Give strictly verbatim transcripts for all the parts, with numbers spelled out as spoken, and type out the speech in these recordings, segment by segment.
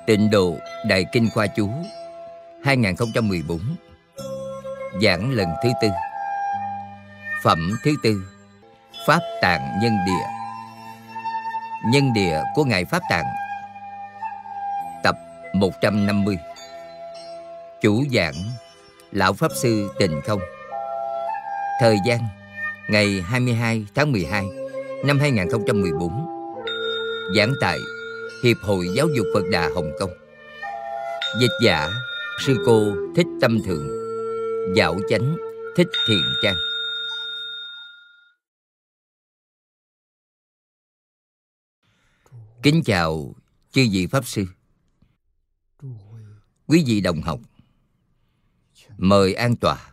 Tịnh Độ Đại Kinh Khoa Chú hai không một bốn. Giảng lần thứ tư. Phẩm thứ tư. Pháp Tạng Nhân Địa. Nhân địa của Ngài Pháp Tạng. Tập một trăm năm mươi. Chủ giảng Lão Pháp Sư Tịnh Không. Thời gian ngày hai mươi hai tháng mười hai năm hai không một bốn. Giảng tại Hiệp hội Giáo dục Phật Đà Hồng Kông. Dịch giả Sư cô Thích Tâm Thượng. Dạo chánh Thích Thiện Trang. Kính chào chư vị Pháp Sư, quý vị đồng học. Mời an tọa.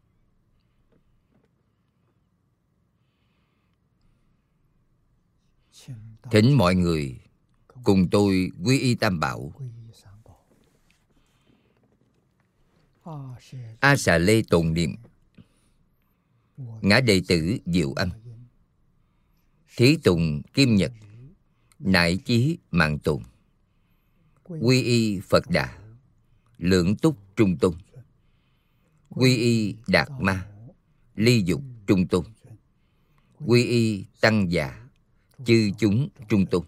Thỉnh mọi người cùng tôi quy y Tam Bảo. A Xà Lê tồn niệm. Ngã đệ tử Diệu Âm. Thí tùng Kim Nhật. Nại chí mạng tồn. Quy y Phật Đà. Lưỡng túc trung tôn. Quy y Đạt Ma. Ly dục trung tôn. Quy y Tăng Già. Chư chúng trung tôn.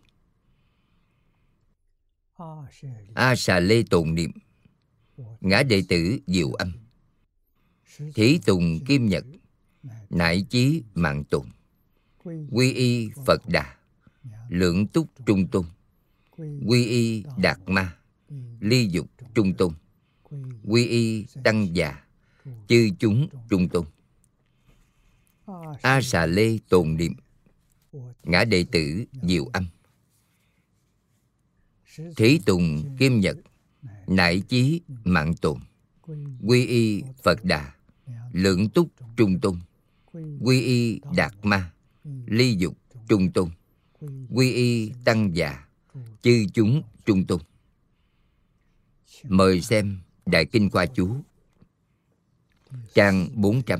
A Xà Lê tồn niệm. Ngã đệ tử Diệu Âm. Thí tùng Kim Nhật. Nại chí mạng tồn. Quy y Phật Đà. Lưỡng túc trung tôn. Quy y Đạt Ma. Ly dục trung tôn. Quy y Tăng Già. Chư chúng trung tôn. A Xà Lê tồn niệm. Ngã đệ tử Diệu Âm. Thí tùng Kim Nhật. Nại chí mạng tồn. Quy y Phật Đà. Lưỡng túc trung tôn. Quy y Đạt Ma. Ly dục trung tôn. Quy y Tăng Già. Chư chúng trung tôn. Mời xem Đại Kinh Khoa Chú, trang bốn trăm.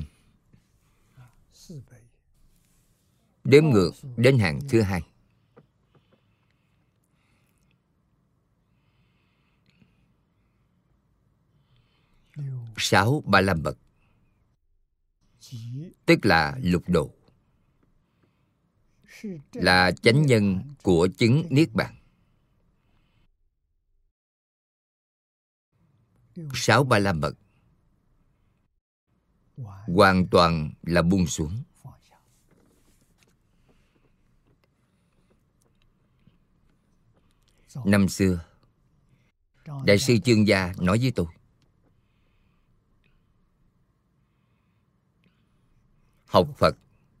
Đếm ngược đến hàng thứ hai. Sáu Ba La Mật, tức là lục độ, là chánh nhân của chứng Niết Bàn. Sáu Ba La Mật hoàn toàn là buông xuống. Năm xưa, Đại sư Chương Gia nói với tôi, học Phật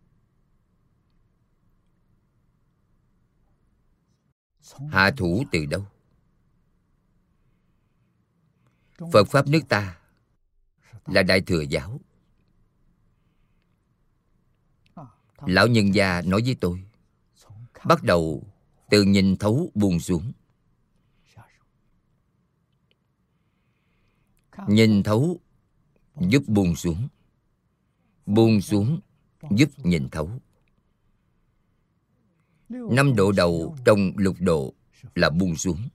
hạ thủ từ đâu? Phật Pháp nước ta là Đại Thừa Giáo. Lão nhân gia nói với tôi, bắt đầu từ nhìn thấu buông xuống. Nhìn thấu giúp buông xuống. Buông xuống giúp nhìn thấu. Năm độ đầu trong lục độ là buông xuống.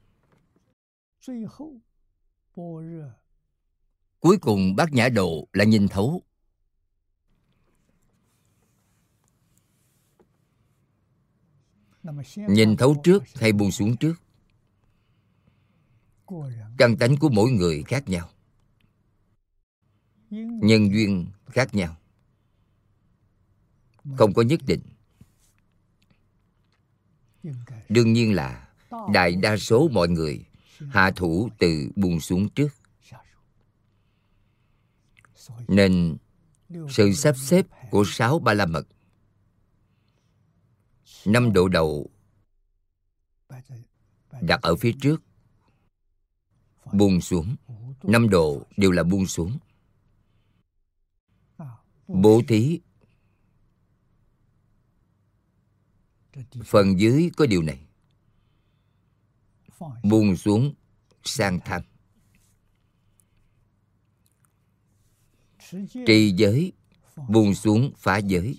Cuối cùng Bát Nhã độ là nhìn thấu. Nhìn thấu trước hay buông xuống trước? Căn tánh của mỗi người khác nhau, nhân duyên khác nhau, không có nhất định. Đương nhiên là đại đa số mọi người hạ thủ từ buông xuống trước. Nên sự sắp xếp của sáu Ba La Mật, năm độ đầu đặt ở phía trước, buông xuống. Năm độ đều là buông xuống. Bố thí, phần dưới có điều này. Buông xuống sang tham. Trì giới, buông xuống phá giới.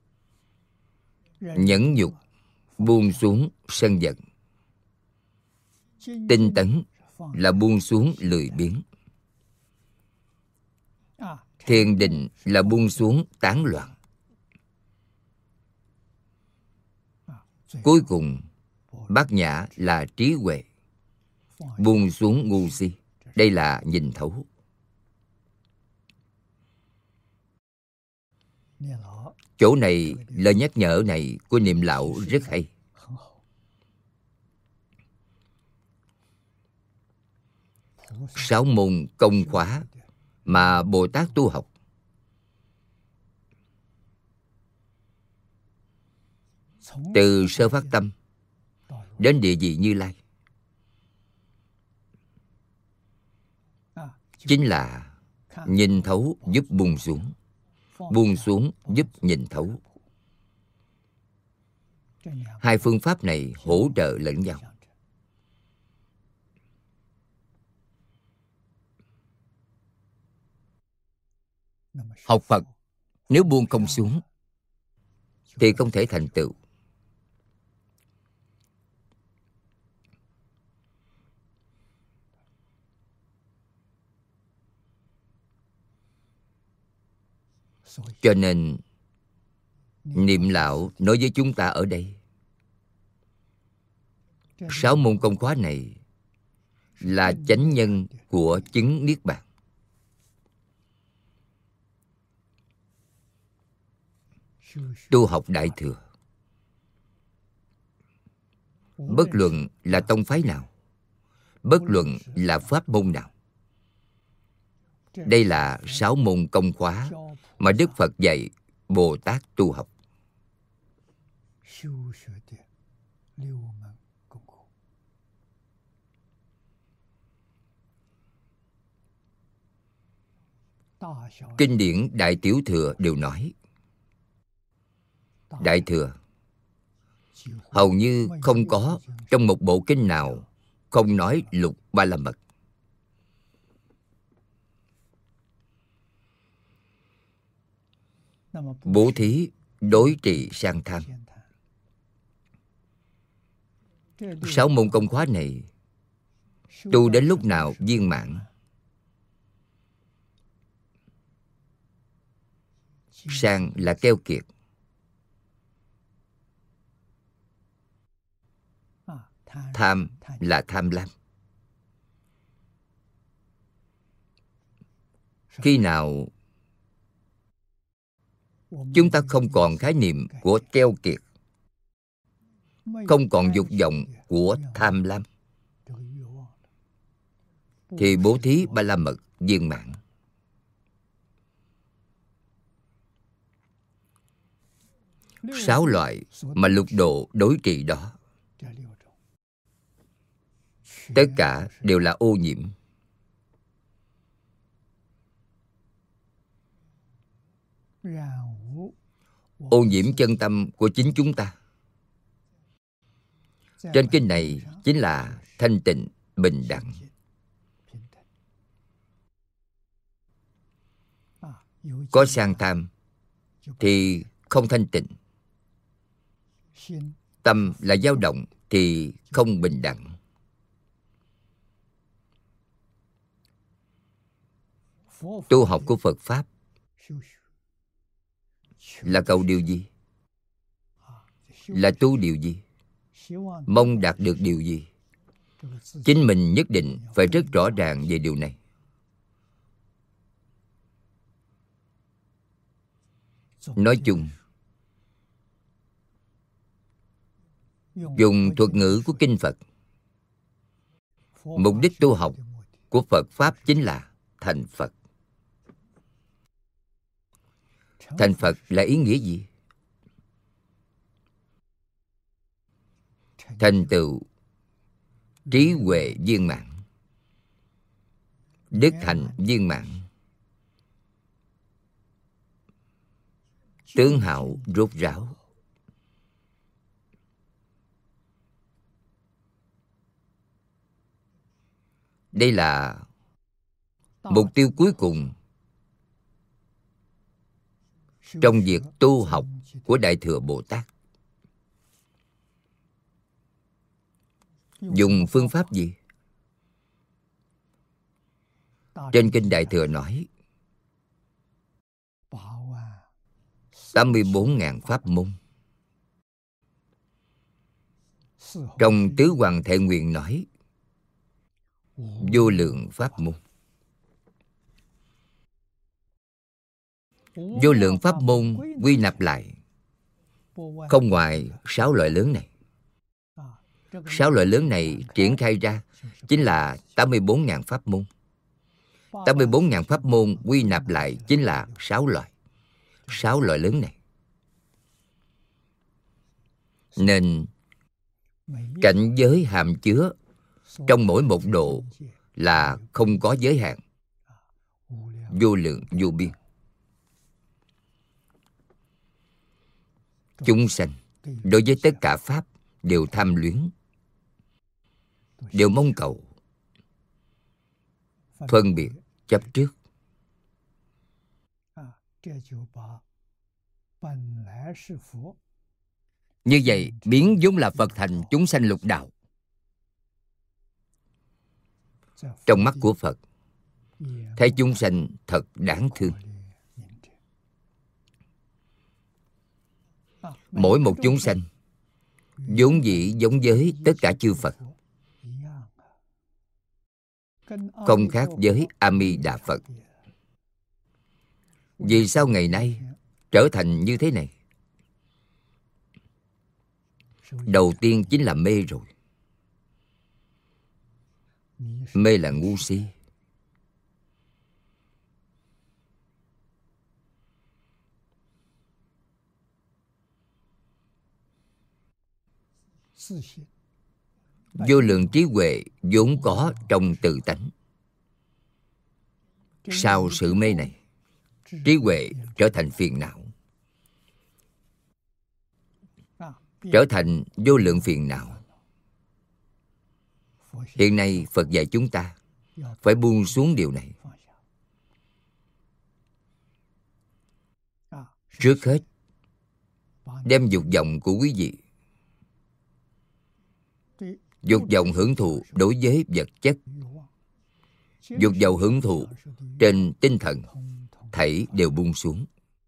Nhẫn nhục, buông xuống sân giận. Tinh tấn, là buông xuống lười biếng. Thiền định là buông xuống tán loạn. Cuối cùng, bát nhã là trí huệ, buông xuống ngu si. Đây là nhìn thấu. Chỗ này, lời nhắc nhở này của Niệm lão rất hay. Sáu môn công khóa mà Bồ Tát tu học, từ sơ phát tâm đến địa vị Như Lai, chính là nhìn thấu giúp buông xuống, buông xuống giúp nhìn thấu. Hai phương pháp này hỗ trợ lẫn nhau. Học Phật nếu buông không xuống thì không thể thành tựu. Cho nên Niệm lão nói với chúng ta ở đây, sáu môn công khóa này là chánh nhân của chứng Niết Bàn. Tu học Đại Thừa, bất luận là tông phái nào, bất luận là pháp môn nào, đây là sáu môn công khóa mà Đức Phật dạy Bồ Tát tu học. Kinh điển Đại Tiểu Thừa đều nói, Đại Thừa hầu như không có trong một bộ kinh nào không nói lục ba la mật. Bố thí, đối trị sang tham, sáu môn công khóa này tu đến lúc nào viên mãn, sang là keo kiệt, tham là tham lam. Khi nào chúng ta không còn khái niệm của keo kiệt, không còn dục vọng của tham lam, thì bố thí ba la mật viên mãn. Sáu loại mà lục độ đối trị đó, tất cả đều là ô nhiễm. Ô nhiễm chân tâm của chính chúng ta. Trên kinh này chính là thanh tịnh, bình đẳng. Có sang tham thì không thanh tịnh, tâm là dao động thì không bình đẳng. Tu học của Phật Pháp là cầu điều gì? Là tu điều gì? Mong đạt được điều gì? Chính mình nhất định phải rất rõ ràng về điều này. Nói chung, dùng thuật ngữ của Kinh Phật, mục đích tu học của Phật Pháp chính là thành Phật. Thành Phật là ý nghĩa gì? Thành tựu trí huệ viên mãn, đức hạnh viên mãn, tướng hảo rốt ráo. Đây là mục tiêu cuối cùng trong việc tu học của Đại Thừa Bồ Tát. Dùng phương pháp gì? Trên Kinh Đại Thừa nói tám mươi bốn ngàn pháp môn. Trong Tứ Hoàng Thệ Nguyện nói vô lượng pháp môn. Vô lượng pháp môn quy nạp lại không ngoài sáu loại lớn này. Sáu loại lớn này triển khai ra chính là tám mươi bốn ngàn pháp môn. tám mươi bốn ngàn pháp môn quy nạp lại chính là sáu loại. Sáu loại lớn này. Nên cảnh giới hàm chứa trong mỗi một độ là không có giới hạn, vô lượng vô biên. Chúng sanh đối với tất cả pháp đều tham luyến, đều mong cầu, phân biệt, chấp trước. Như vậy biến vốn là Phật thành chúng sanh lục đạo. Trong mắt của Phật, thấy chúng sanh thật đáng thương. Mỗi một chúng sanh vốn dĩ giống với tất cả chư Phật, không khác với A Di Đà Phật. Vì sao ngày nay trở thành như thế này? Đầu tiên chính là mê rồi. Mê là ngu si. Vô lượng trí huệ vốn có trong tự tánh. Sau sự mê này, trí huệ trở thành phiền não, trở thành vô lượng phiền não. Hiện nay Phật dạy chúng ta phải buông xuống điều này. Trước hết, đem dục vọng của quý vị, dục vọng hưởng thụ đối với vật chất, dục vọng hưởng thụ trên tinh thần, thảy đều buông xuống.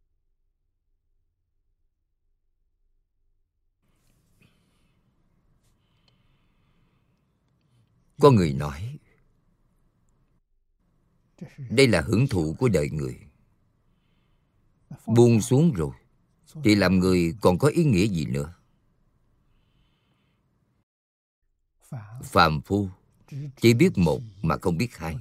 Có người nói đây là hưởng thụ của đời người. Buông xuống rồi thì làm người còn có ý nghĩa gì nữa? Phàm phu chỉ biết một mà không biết hai.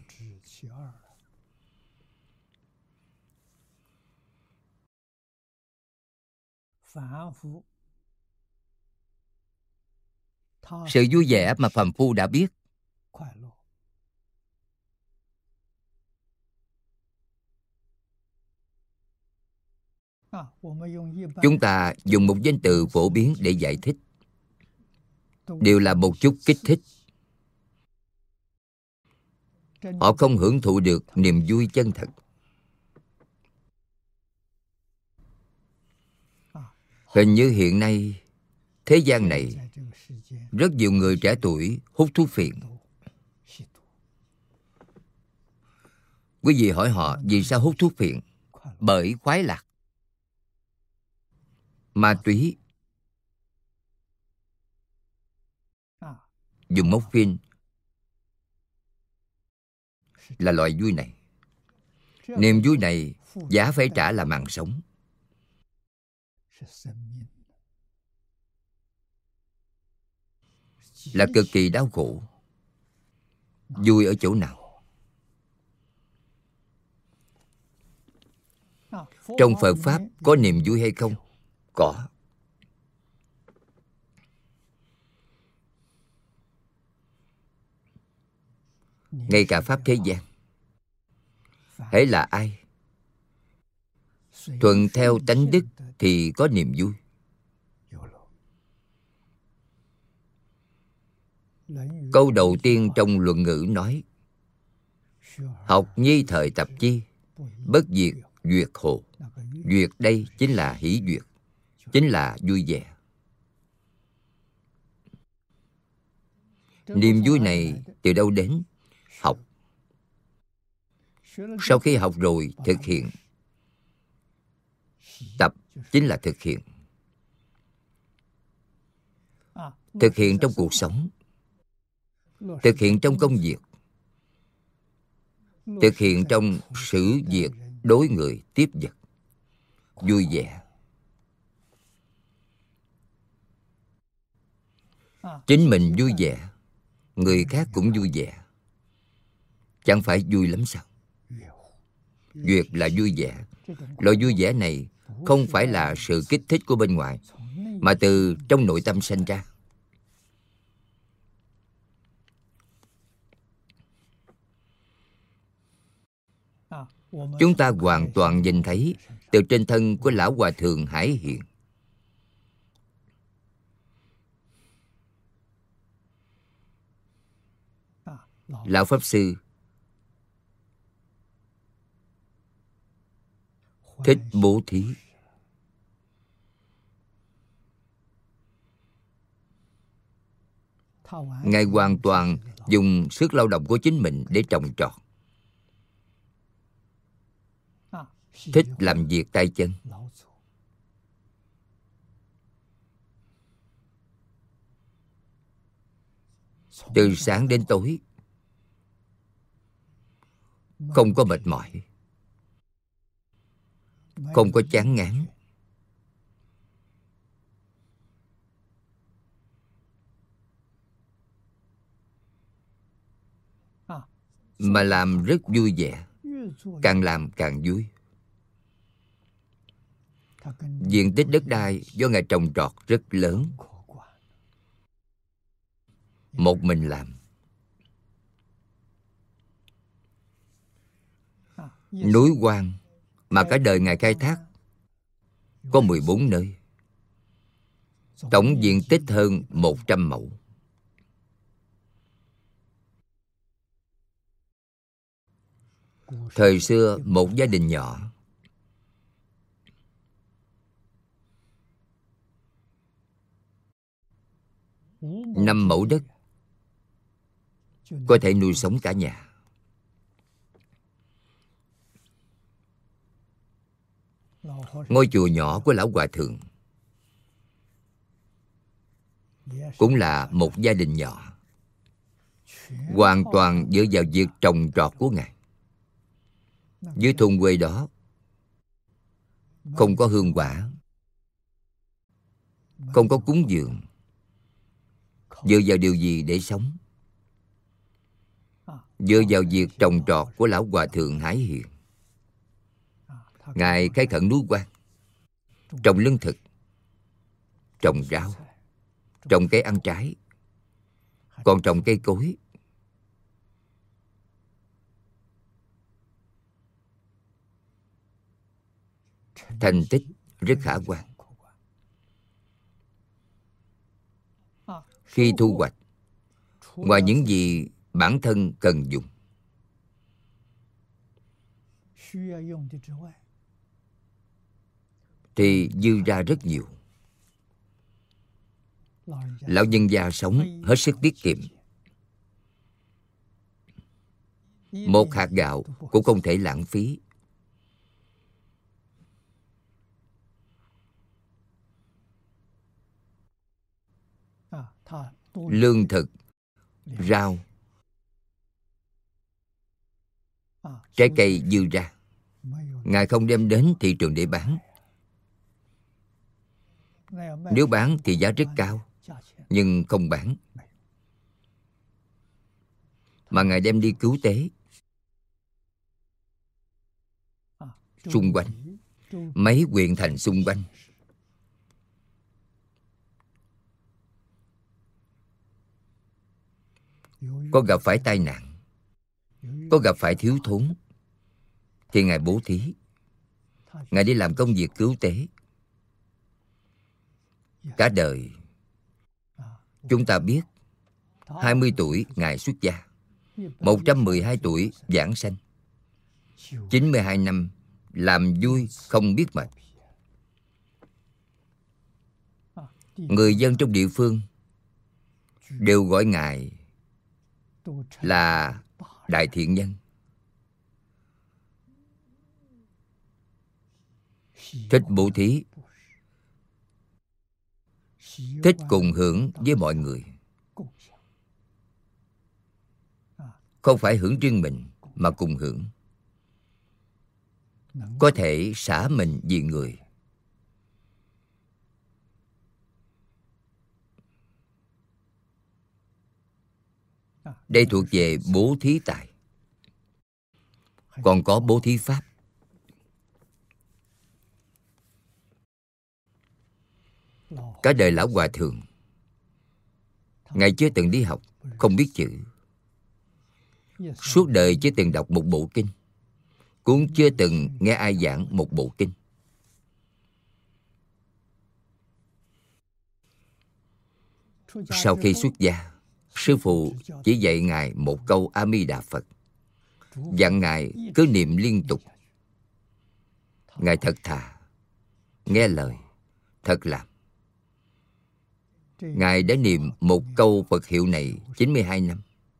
Sự vui vẻ mà phàm phu đã biết, chúng ta dùng một danh từ phổ biến để giải thích, đều là một chút kích thích. Họ không hưởng thụ được niềm vui chân thật. Hình như hiện nay thế gian này rất nhiều người trẻ tuổi hút thuốc phiện. Quý vị hỏi họ vì sao hút thuốc phiện? Bởi khoái lạc. Ma túy, dùng morphine là loại vui này. Niềm vui này giá phải trả là mạng sống. Là cực kỳ đau khổ. Vui ở chỗ nào? Trong Phật Pháp có niềm vui hay không? Có. Ngay cả Pháp thế gian, hễ là ai thuận theo tánh đức thì có niềm vui. Câu đầu tiên trong Luận Ngữ nói: học nhi thời tập chi, bất diệt duyệt hồ. Duyệt đây chính là hỷ duyệt, chính là vui vẻ. Niềm vui này từ đâu đến? Học. Sau khi học rồi, thực hiện. Tập chính là thực hiện. Thực hiện trong cuộc sống, thực hiện trong công việc, thực hiện trong sự việc đối người tiếp vật. Vui vẻ. Chính mình vui vẻ, người khác cũng vui vẻ. Chẳng phải vui lắm sao? Duyệt là vui vẻ. Loại vui vẻ này không phải là sự kích thích của bên ngoài, mà từ trong nội tâm sanh ra. Chúng ta hoàn toàn nhìn thấy từ trên thân của Lão Hòa Thượng Hải Hiện. Lão Pháp Sư thích bố thí. Ngài hoàn toàn dùng sức lao động của chính mình để trồng trọt. Thích làm việc tay chân. Từ sáng đến tối, không có mệt mỏi, không có chán ngán. Mà làm rất vui vẻ, càng làm càng vui. Diện tích đất đai do Ngài trồng trọt rất lớn. Một mình làm. Núi hoang mà cả đời Ngài khai thác có mười bốn nơi. Tổng diện tích hơn một trăm mẫu. Thời xưa một gia đình nhỏ, năm mẫu đất có thể nuôi sống cả nhà. Ngôi chùa nhỏ của Lão Hòa Thượng cũng là một gia đình nhỏ, hoàn toàn dựa vào việc trồng trọt của Ngài. Dưới thôn quê đó không có hương quả, không có cúng dường, dựa vào điều gì để sống? Dựa vào việc trồng trọt của Lão Hòa Thượng Hải Hiện. Ngài khai khẩn núi hoang, trồng lương thực, trồng rau, trồng cây ăn trái, còn trồng cây cối. Thành tích rất khả quan. Khi thu hoạch, ngoài những gì bản thân cần dùng, thì dư ra rất nhiều. Lão nhân gia sống hết sức tiết kiệm. Một hạt gạo cũng không thể lãng phí. Lương thực, rau, trái cây dư ra, Ngài không đem đến thị trường để bán. Nếu bán thì giá rất cao, nhưng không bán. Mà Ngài đem đi cứu tế. Xung quanh, mấy huyện thành xung quanh, có gặp phải tai nạn, có gặp phải thiếu thốn, thì Ngài bố thí. Ngài đi làm công việc cứu tế. Cả đời, chúng ta biết, hai mươi tuổi Ngài xuất gia, một trăm mười hai tuổi giảng sanh, chín mươi hai năm làm vui không biết mệt. Người dân trong địa phương đều gọi Ngài là đại thiện nhân. thích bố thí, thích cùng hưởng với mọi người. Không phải hưởng riêng mình mà cùng hưởng. Có thể xả mình vì người. Đây thuộc về bố thí tài. Còn có bố thí pháp. Cả đời Lão Hòa Thượng, Ngài chưa từng đi học, không biết chữ. Suốt đời chưa từng đọc một bộ kinh, cũng chưa từng nghe ai giảng một bộ kinh. Sau khi xuất gia, sư phụ chỉ dạy Ngài một câu A Di Đà Phật, dặn Ngài cứ niệm liên tục. Ngài thật thà, nghe lời, thật làm. Ngài đã niệm một câu Phật hiệu này chín mươi hai năm.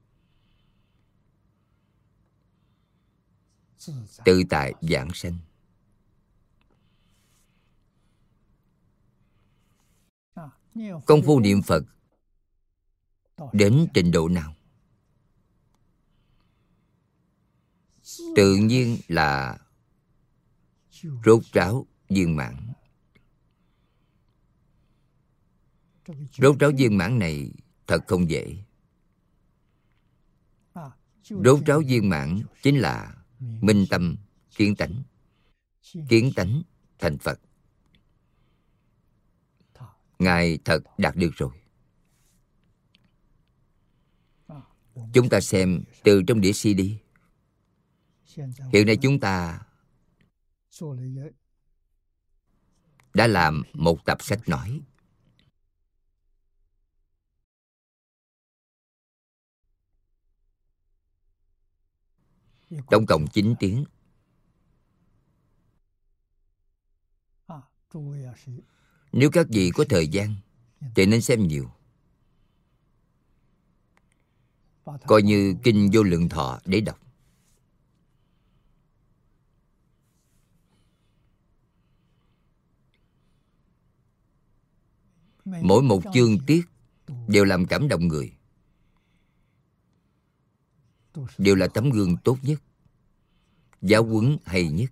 Tự tại vãng sanh. Công phu niệm Phật đến trình độ nào? Tự nhiên là rốt ráo viên mãn. Rốt ráo viên mãn này thật không dễ. Rốt ráo viên mãn chính là minh tâm kiến tánh. Kiến tánh thành Phật. Ngài thật đạt được rồi. Chúng ta xem từ trong đĩa xê đê. Hiện nay chúng ta đã làm một tập sách nói. Tổng cộng chín tiếng. Nếu các vị có thời gian thì nên xem nhiều. Coi như Kinh Vô Lượng Thọ để đọc. Mỗi một chương tiết đều làm cảm động người, đều là tấm gương tốt nhất, giáo huấn hay nhất.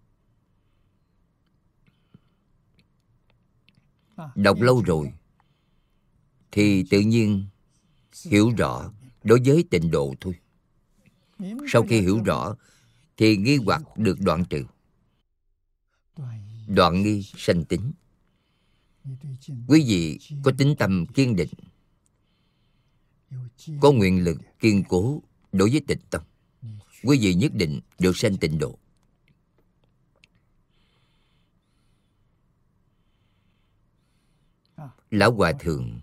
Đọc lâu rồi thì tự nhiên hiểu rõ đối với tịnh độ thôi. Sau khi hiểu rõ thì nghi hoặc được đoạn trừ. Đoạn nghi sanh tín. Quý vị có tín tâm kiên định, có nguyện lực kiên cố đối với tịnh tông, quý vị nhất định được sanh tịnh độ. Lão Hòa Thượng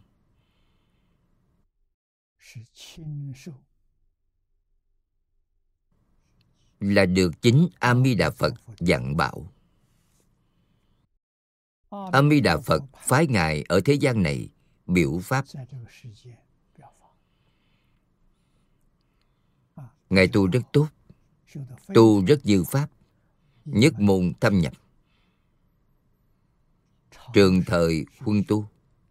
là được chính A Di Đà Phật dặn bảo. A Di Đà Phật phái Ngài ở thế gian này biểu pháp. Ngài tu rất tốt, tu rất dư pháp, nhất môn thâm nhập, trường thời huân tu.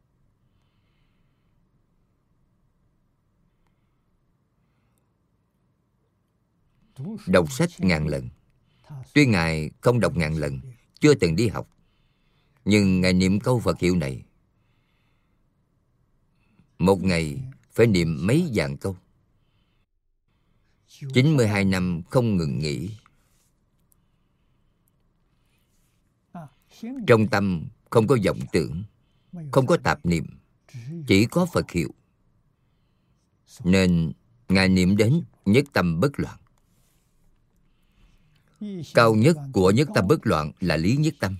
Đọc sách ngàn lần. Tuy Ngài không đọc ngàn lần, chưa từng đi học, nhưng Ngài niệm câu Phật hiệu này một ngày phải niệm mấy vạn câu. chín mươi hai năm không ngừng nghỉ. Trong tâm không có vọng tưởng, không có tạp niệm, chỉ có Phật hiệu. Nên Ngài niệm đến nhất tâm bất loạn. Cao nhất của nhất tâm bất loạn là lý nhất tâm,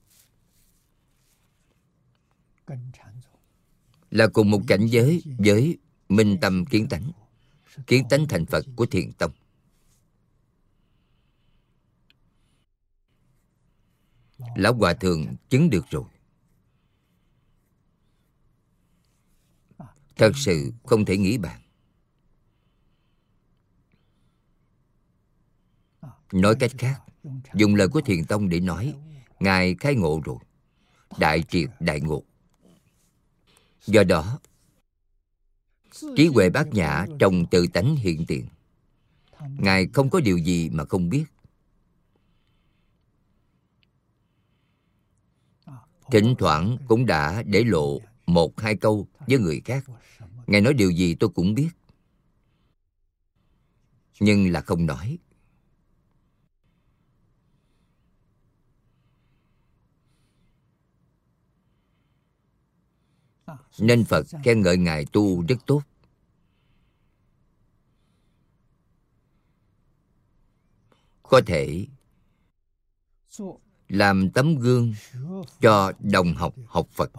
là cùng một cảnh giới với minh tâm kiến tánh. Kiến tánh thành Phật của Thiền Tông. Lão Hòa Thượng chứng được rồi. Thật sự không thể nghĩ bàn. Nói cách khác, dùng lời của Thiền Tông để nói, Ngài khai ngộ rồi, đại triệt đại ngộ. Do đó, trí huệ bát nhã trong tự tánh hiện tiền, Ngài không có điều gì mà không biết. Thỉnh thoảng cũng đã để lộ một hai câu với người khác. Ngài nói điều gì tôi cũng biết, nhưng là không nói. Nên Phật khen ngợi Ngài tu rất tốt. Có thể làm tấm gương cho đồng học học Phật.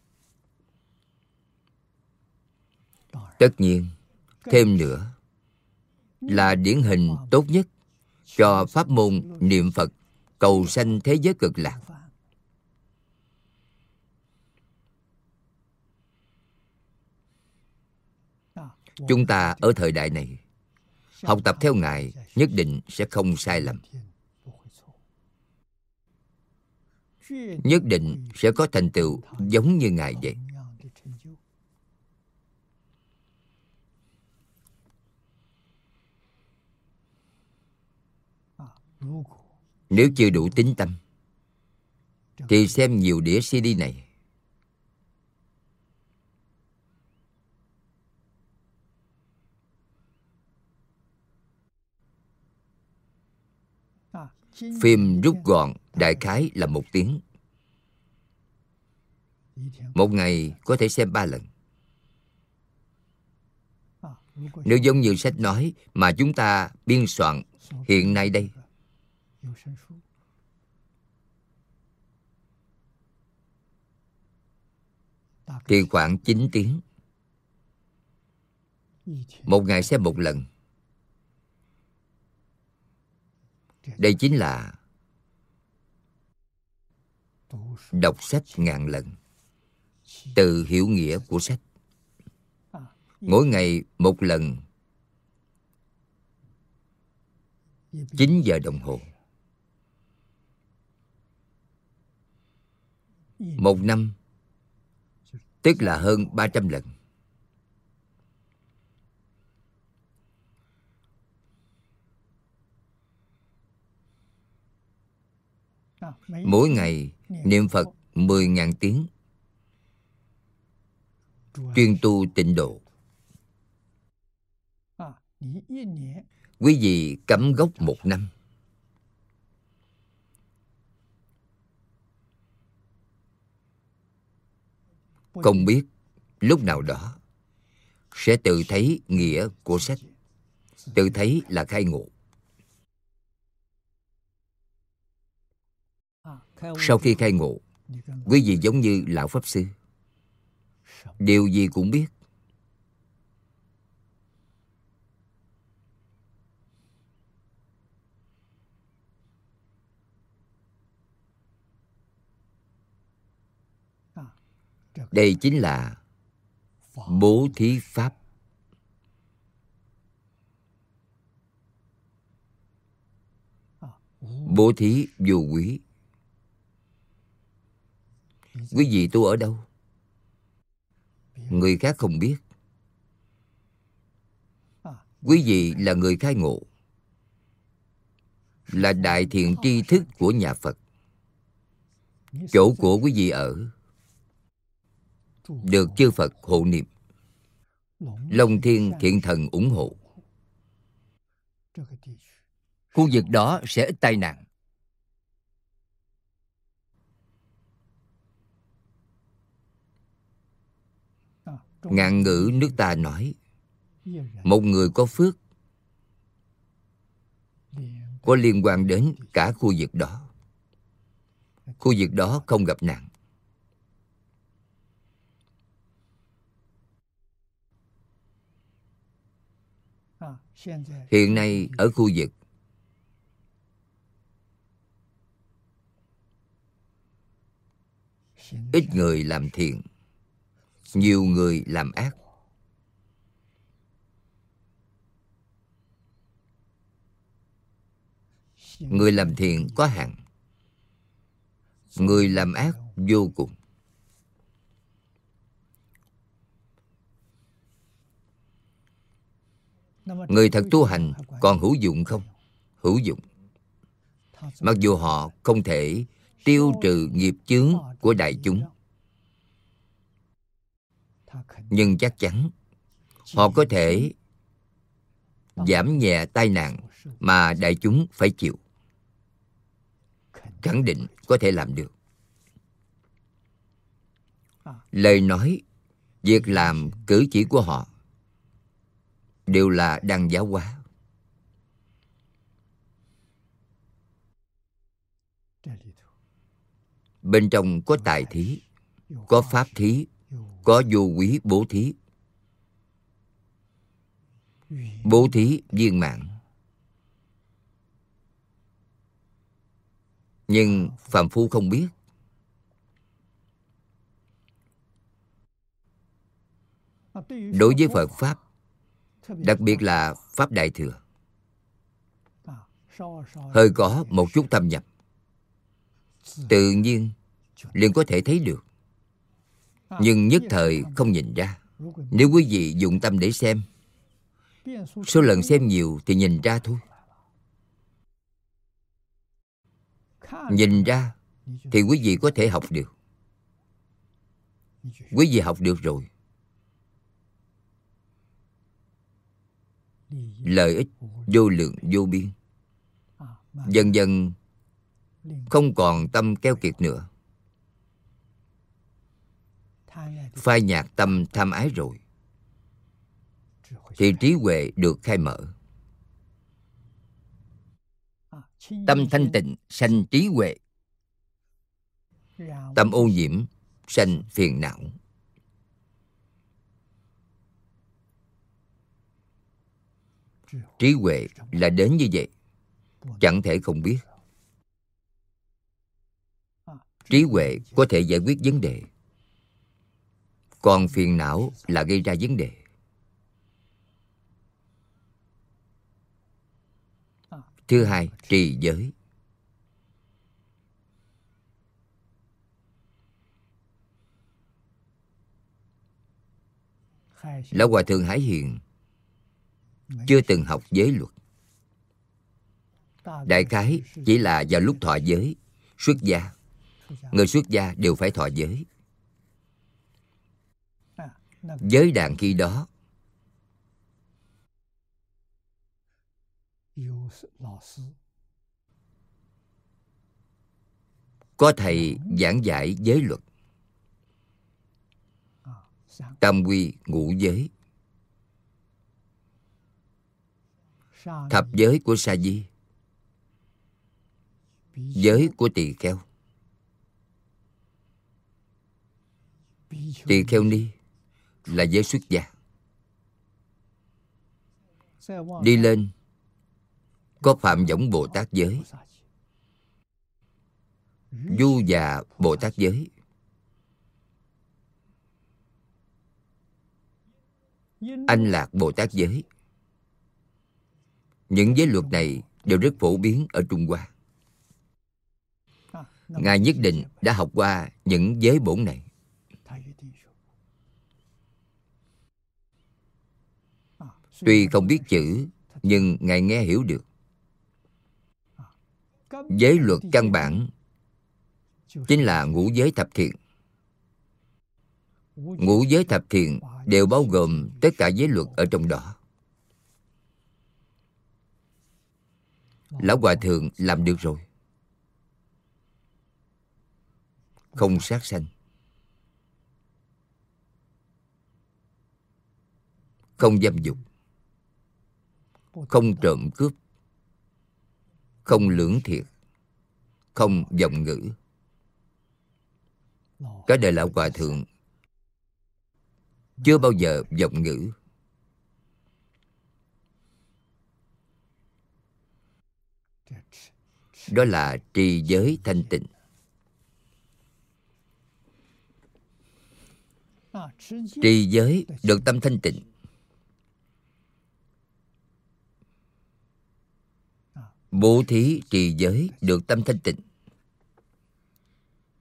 Tất nhiên, thêm nữa là điển hình tốt nhất cho pháp môn niệm Phật cầu sanh thế giới cực lạc. Chúng ta ở thời đại này học tập theo Ngài nhất định sẽ không sai lầm, nhất định sẽ có thành tựu giống như Ngài vậy. Nếu chưa đủ tín tâm thì xem nhiều đĩa xê đê này. Phim rút gọn đại khái là một tiếng. Một ngày có thể xem ba lần. Nếu giống như sách nói mà chúng ta biên soạn hiện nay đây, thì khoảng chín tiếng. Một ngày xem một lần. Đây chính là đọc sách ngàn lần, tự hiểu nghĩa của sách. Mỗi ngày một lần, chín giờ đồng hồ. Một năm tức là hơn ba trăm lần. Mỗi ngày niệm Phật mười ngàn tiếng, chuyên tu tịnh độ. Quý vị cắm gốc một năm. Không biết lúc nào đó sẽ tự thấy nghĩa của sách, tự thấy là khai ngộ. Sau khi khai ngộ, quý vị giống như lão pháp sư, điều gì cũng biết. Đây chính là bố thí pháp. Bố thí vô quý. Quý vị tu ở đâu? Người khác không biết. Quý vị là người khai ngộ, là đại thiện tri thức của nhà Phật. Chỗ của quý vị ở được chư Phật hộ niệm, Long Thiên Thiện Thần ủng hộ. Khu vực đó sẽ ít tai nạn. Ngạn ngữ nước ta nói, một người có phước có liên quan đến cả khu vực đó. Khu vực đó không gặp nạn. Hiện nay ở khu vực ít người làm thiện, nhiều người làm ác. Người làm thiện có hạn, người làm ác vô cùng. Người thật tu hành còn hữu dụng không? Hữu dụng. Mặc dù họ không thể tiêu trừ nghiệp chướng của đại chúng, nhưng chắc chắn họ có thể giảm nhẹ tai nạn mà đại chúng phải chịu. Khẳng định có thể làm được. Lời nói, việc làm, cử chỉ của họ đều là đang giáo hóa. Bên trong có tài thí, có pháp thí, có vô quý bố thí. Bố thí viên mãn. Nhưng phàm phu không biết. Đối với Phật Pháp, đặc biệt là Pháp Đại Thừa, hơi có một chút thâm nhập, tự nhiên liền có thể thấy được. Nhưng nhất thời không nhìn ra. Nếu quý vị dụng tâm để xem, số lần xem nhiều thì nhìn ra thôi. Nhìn ra thì quý vị có thể học được. Quý vị học được rồi, lợi ích vô lượng vô biên. Dần dần không còn tâm keo kiệt nữa. Phai nhạt tâm tham ái rồi, thì trí huệ được khai mở. Tâm thanh tịnh sanh trí huệ, tâm ô nhiễm sanh phiền não. Trí huệ là đến như vậy, chẳng thể không biết. Trí huệ có thể giải quyết vấn đề, còn phiền não là gây ra vấn đề. Thứ hai, trì giới. Lão Hòa Thượng Hải Hiền chưa từng học giới luật. Đại khái chỉ là vào lúc thọ giới, xuất gia. Người xuất gia đều phải thọ giới. Giới đàn khi đó có thầy giảng dạy giới luật, tam quy ngũ giới, thập giới của Sa Di, giới của tỳ kheo. Tỳ kheo ni là giới xuất gia. Đi lên có Phạm Võng Bồ Tát giới, Du Già Bồ Tát giới, Anh Lạc Bồ Tát giới. Những giới luật này đều rất phổ biến ở Trung Hoa. Ngài nhất định đã học qua những giới bổn này. Tuy không biết chữ, nhưng Ngài nghe hiểu được. Giới luật căn bản chính là ngũ giới thập thiện. Ngũ giới thập thiện đều bao gồm tất cả giới luật ở trong đó. Lão Hòa Thượng làm được rồi. Không sát sanh, không dâm dục, không trộm cướp, không lưỡng thiệt, không vọng ngữ. Cả đời Lão Hòa Thượng chưa bao giờ vọng ngữ. Đó là trì giới thanh tịnh. Trì giới được tâm thanh tịnh, bố thí trì giới được tâm thanh tịnh.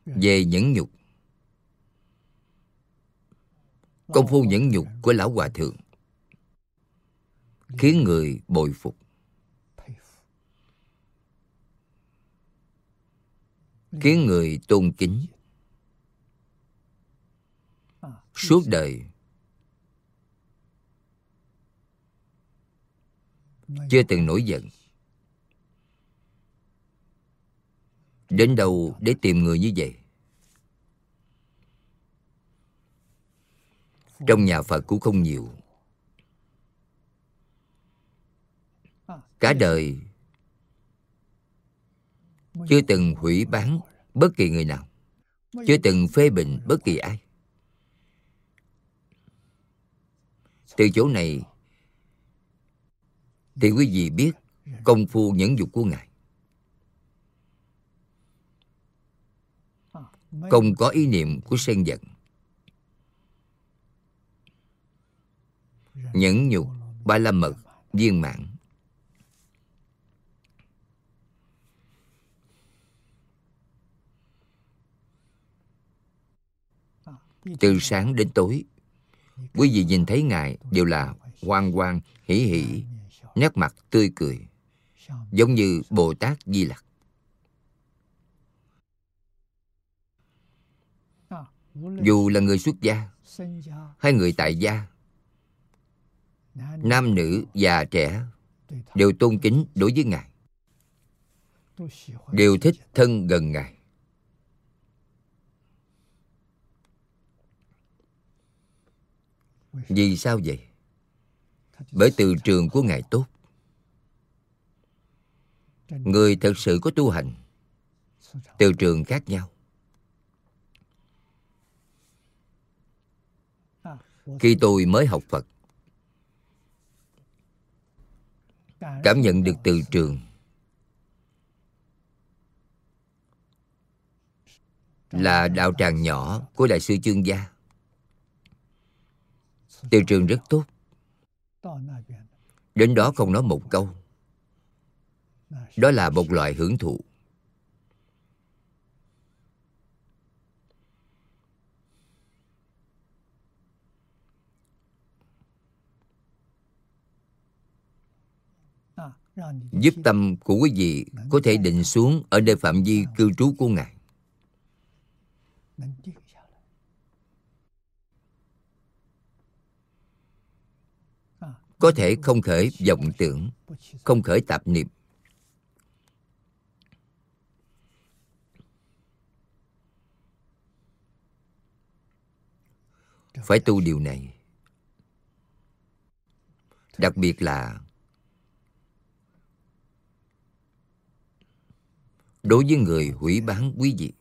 về nhẫn nhục. Công phu nhẫn nhục của Lão Hòa Thượng khiến người bội phục, khiến người tôn kính. Suốt đời chưa từng nổi giận. Đến đâu để tìm người như vậy? Trong nhà Phật cũng không nhiều. Cả đời chưa từng hủy báng bất kỳ người nào, chưa từng phê bình bất kỳ ai. Từ chỗ này thì quý vị biết công phu nhẫn nhục của Ngài. Không có ý niệm của sân giận. Nhẫn nhục ba la mật viên mãn. Từ sáng đến tối, quý vị nhìn thấy Ngài đều là hoan hoan hỉ hỉ, nét mặt tươi cười, giống như Bồ Tát Di Lặc. Dù là người xuất gia hay người tại gia, nam nữ già trẻ đều tôn kính đối với Ngài, đều thích thân gần Ngài. Vì sao vậy? Bởi từ trường của Ngài tốt. Người thật sự có tu hành, từ trường khác nhau. Khi tôi mới học Phật, cảm nhận được từ trường là đạo tràng nhỏ của Đại sư Chương Gia. Từ trường rất tốt. Đến đó không nói một câu, đó là một loại hưởng thụ. Giúp tâm của quý vị có thể định xuống ở nơi phạm vi cư trú của Ngài. Có thể không khởi vọng tưởng, không khởi tạp niệm. Phải tu điều này. Đặc biệt là đối với người hủy báng quý vị,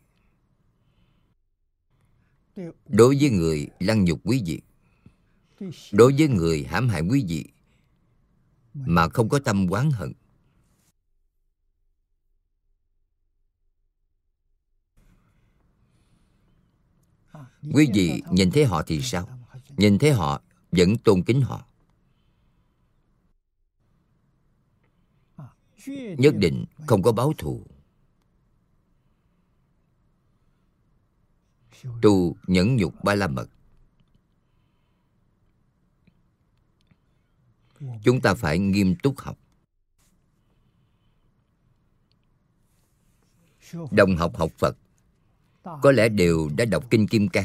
đối với người lăng nhục quý vị, đối với người hãm hại quý vị mà không có tâm oán hận. Quý vị nhìn thấy họ thì sao? Nhìn thấy họ vẫn tôn kính họ. Nhất định không có báo thù. Tu nhẫn nhục ba la mật. Chúng ta phải nghiêm túc học. Đồng học học Phật có lẽ đều đã đọc Kinh Kim Cang.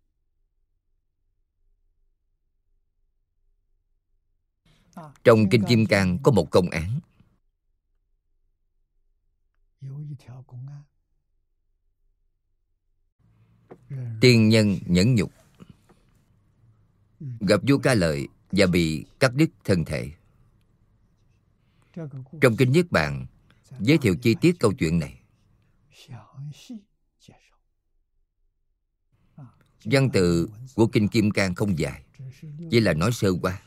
Trong Kinh Kim Cang có một công án. Tiên nhân nhẫn nhục gặp vua Ca Lợi và bị cắt đứt thân thể. Trong Kinh Niết Bàn giới thiệu chi tiết câu chuyện này. Văn từ của Kinh Kim Cang không dài, chỉ là nói sơ qua.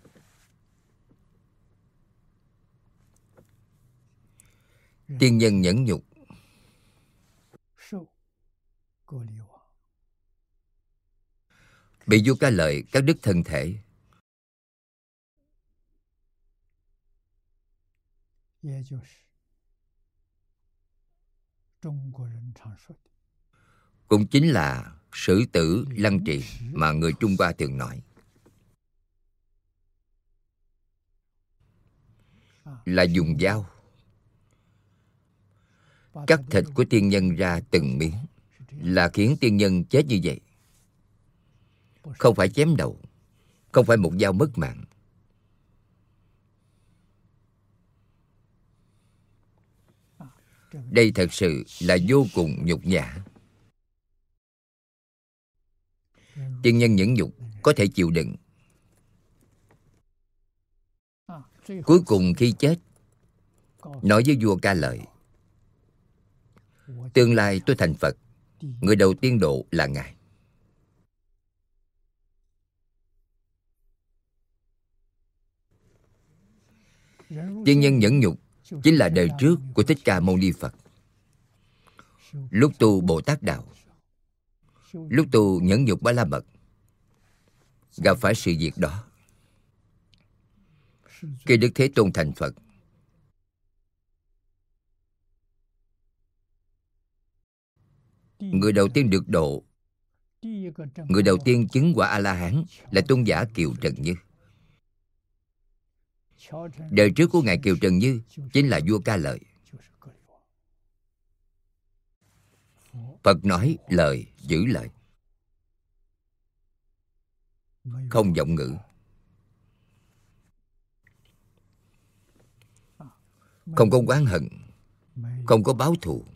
Tiên nhân nhẫn nhục bị vua Ca Lợi cắt đứt thân thể. cũng chính là sử tử lăng trì mà người Trung Hoa thường nói, là dùng dao cắt thịt của tiên nhân ra từng miếng, là khiến tiên nhân chết như vậy. Không phải chém đầu, không phải một dao mất mạng. Đây thật sự là vô cùng nhục nhã. Tiên nhân nhẫn nhục có thể chịu đựng. Cuối cùng khi chết, nói với vua Ca Lợi, tương lai tôi thành Phật, người đầu tiên độ là ngài. Tiên nhân nhẫn nhục chính là đời trước của Thích Ca Mâu Ni Phật. Lúc tu Bồ Tát Đạo, lúc tu nhẫn nhục Ba La Mật, gặp phải sự việc đó. Khi Đức Thế Tôn thành Phật, người đầu tiên được độ, người đầu tiên chứng quả A-la-hán là tôn giả Kiều Trần Như. Đời trước của ngài Kiều Trần Như chính là vua Ca Lợi. Phật nói lời giữ lời, không vọng ngữ, không có oán hận, không có báo thù.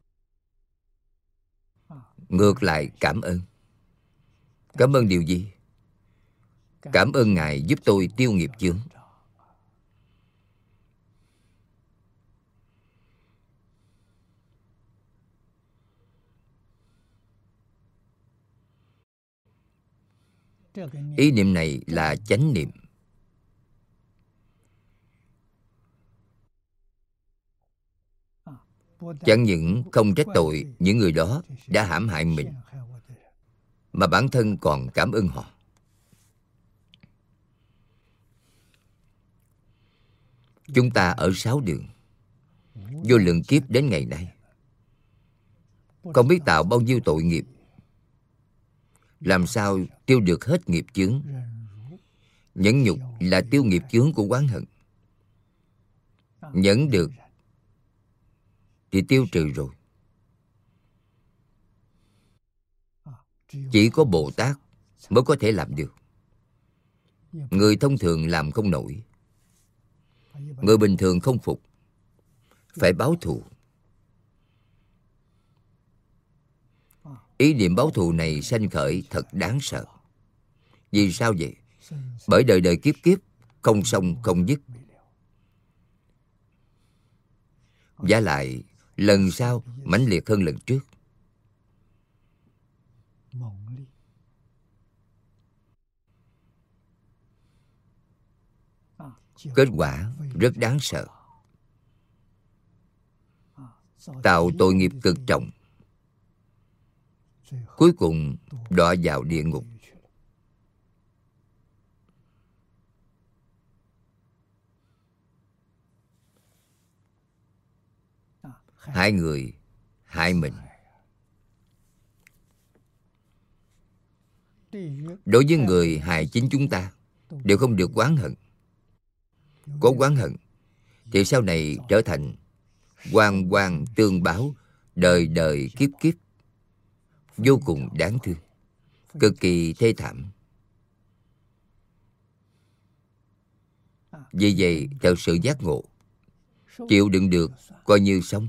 Ngược lại cảm ơn. Cảm ơn điều gì? Cảm ơn ngài giúp tôi tiêu nghiệp chướng. Ý niệm này là chánh niệm. Chẳng những không trách tội những người đó đã hãm hại mình, mà bản thân còn cảm ơn họ. Chúng ta ở sáu đường, vô lượng kiếp đến ngày nay, không biết tạo bao nhiêu tội nghiệp, làm sao tiêu được hết nghiệp chướng. Nhẫn nhục là tiêu nghiệp chướng của oán hận. Nhẫn được thì tiêu trừ rồi. Chỉ có Bồ Tát mới có thể làm được. Người thông thường làm không nổi. Người bình thường không phục, phải báo thù. Ý niệm báo thù này sanh khởi thật đáng sợ. Vì sao vậy? Bởi đời đời kiếp kiếp không xong không dứt. Vả lại lần sau mãnh liệt hơn lần trước. Kết quả rất đáng sợ. Tạo tội nghiệp cực trọng, cuối cùng đọa vào địa ngục. Hại người, hại mình. Đối với người hại chính chúng ta, đều không được oán hận. Có oán hận thì sau này trở thành oan oan tương báo, đời đời kiếp kiếp, vô cùng đáng thương, cực kỳ thê thảm. Vì vậy thật sự giác ngộ, chịu đựng được coi như xong,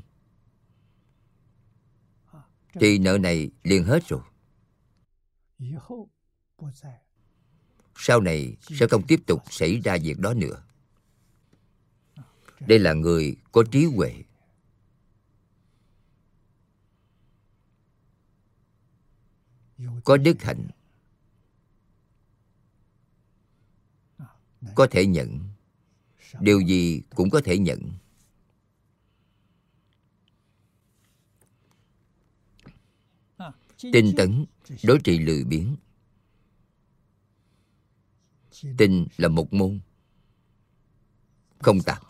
thì nợ này liền hết rồi. Sau này sẽ không tiếp tục xảy ra việc đó nữa. Đây là người có trí huệ. Có đức hạnh. Có thể nhận. Điều gì cũng có thể nhận. Tinh tấn, đối trị lười biếng. Tinh là một môn, không tạp.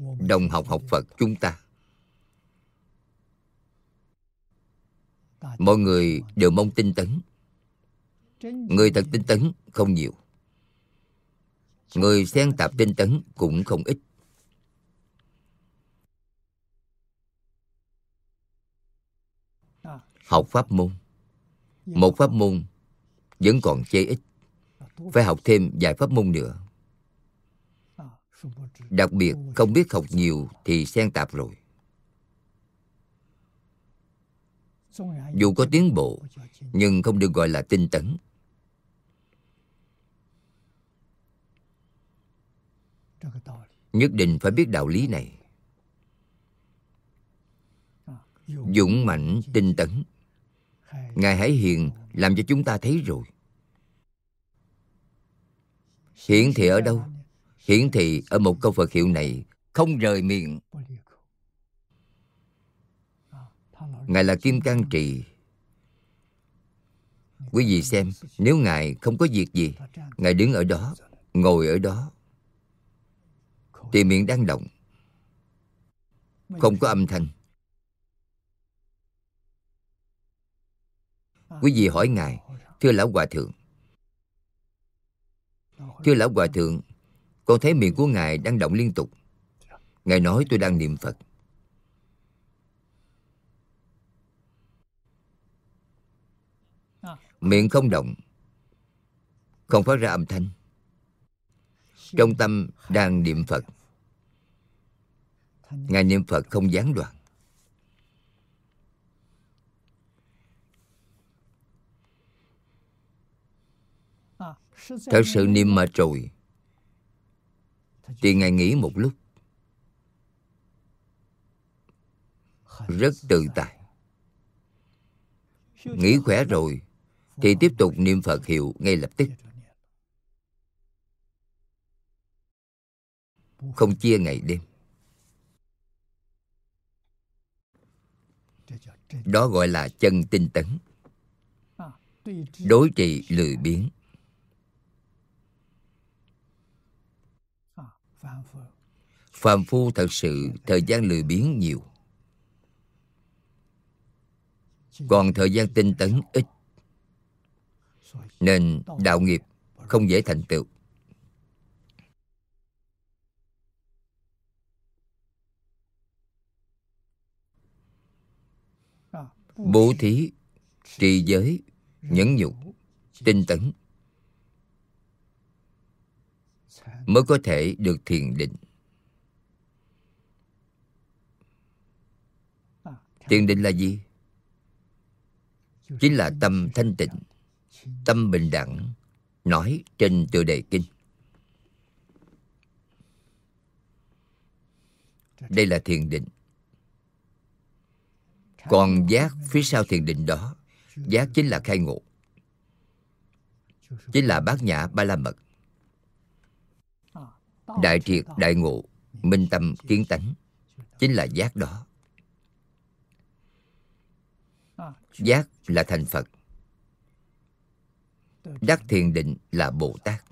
đồng học học Phật chúng ta, mọi người đều mong tinh tấn. Người thật tinh tấn không nhiều, người xen tạp tinh tấn cũng không ít. Học pháp môn, một pháp môn vẫn còn chê ít, phải học thêm vài pháp môn nữa. Đặc biệt không biết học nhiều thì xen tạp rồi. Dù có tiến bộ, nhưng không được gọi là tinh tấn. Nhất định phải biết đạo lý này. Dũng mãnh tinh tấn, Ngài Hải Hiền làm cho chúng ta thấy rồi. Hiển thị ở đâu? Hiển thị ở một câu Phật hiệu này không rời miệng. Ngài là Kim Cang Trì. Quý vị xem, nếu Ngài không có việc gì, Ngài đứng ở đó, ngồi ở đó, thì miệng đang động, không có âm thanh. Quý vị hỏi Ngài, thưa Lão Hòa Thượng, Thưa Lão Hòa Thượng, con thấy miệng của Ngài đang động liên tục. Ngài nói tôi đang niệm Phật. Miệng không động, không phát ra âm thanh, trong tâm đang niệm Phật. Ngài niệm Phật không gián đoạn. Thật sự niệm mệt rồi thì Ngài nghỉ một lúc, rất tự tại. Nghỉ khỏe rồi thì tiếp tục niệm Phật hiệu ngay lập tức, không chia ngày đêm. Đó gọi là chân tinh tấn. Đối trị lười biếng. Phàm phu thật sự thời gian lười biếng nhiều, còn thời gian tinh tấn ít, nên đạo nghiệp không dễ thành tựu. Bố thí, trì giới, nhẫn nhục, tinh tấn mới có thể được thiền định. Thiền định là gì? Chính là tâm thanh tịnh, tâm bình đẳng, nói trên tựa đề kinh. Đây là thiền định. Còn giác phía sau thiền định đó, giác chính là khai ngộ, chính là bát nhã ba la mật. Đại triệt đại ngộ, minh tâm kiến tánh, chính là giác đó. Giác là thành Phật, đắc thiền định là Bồ Tát.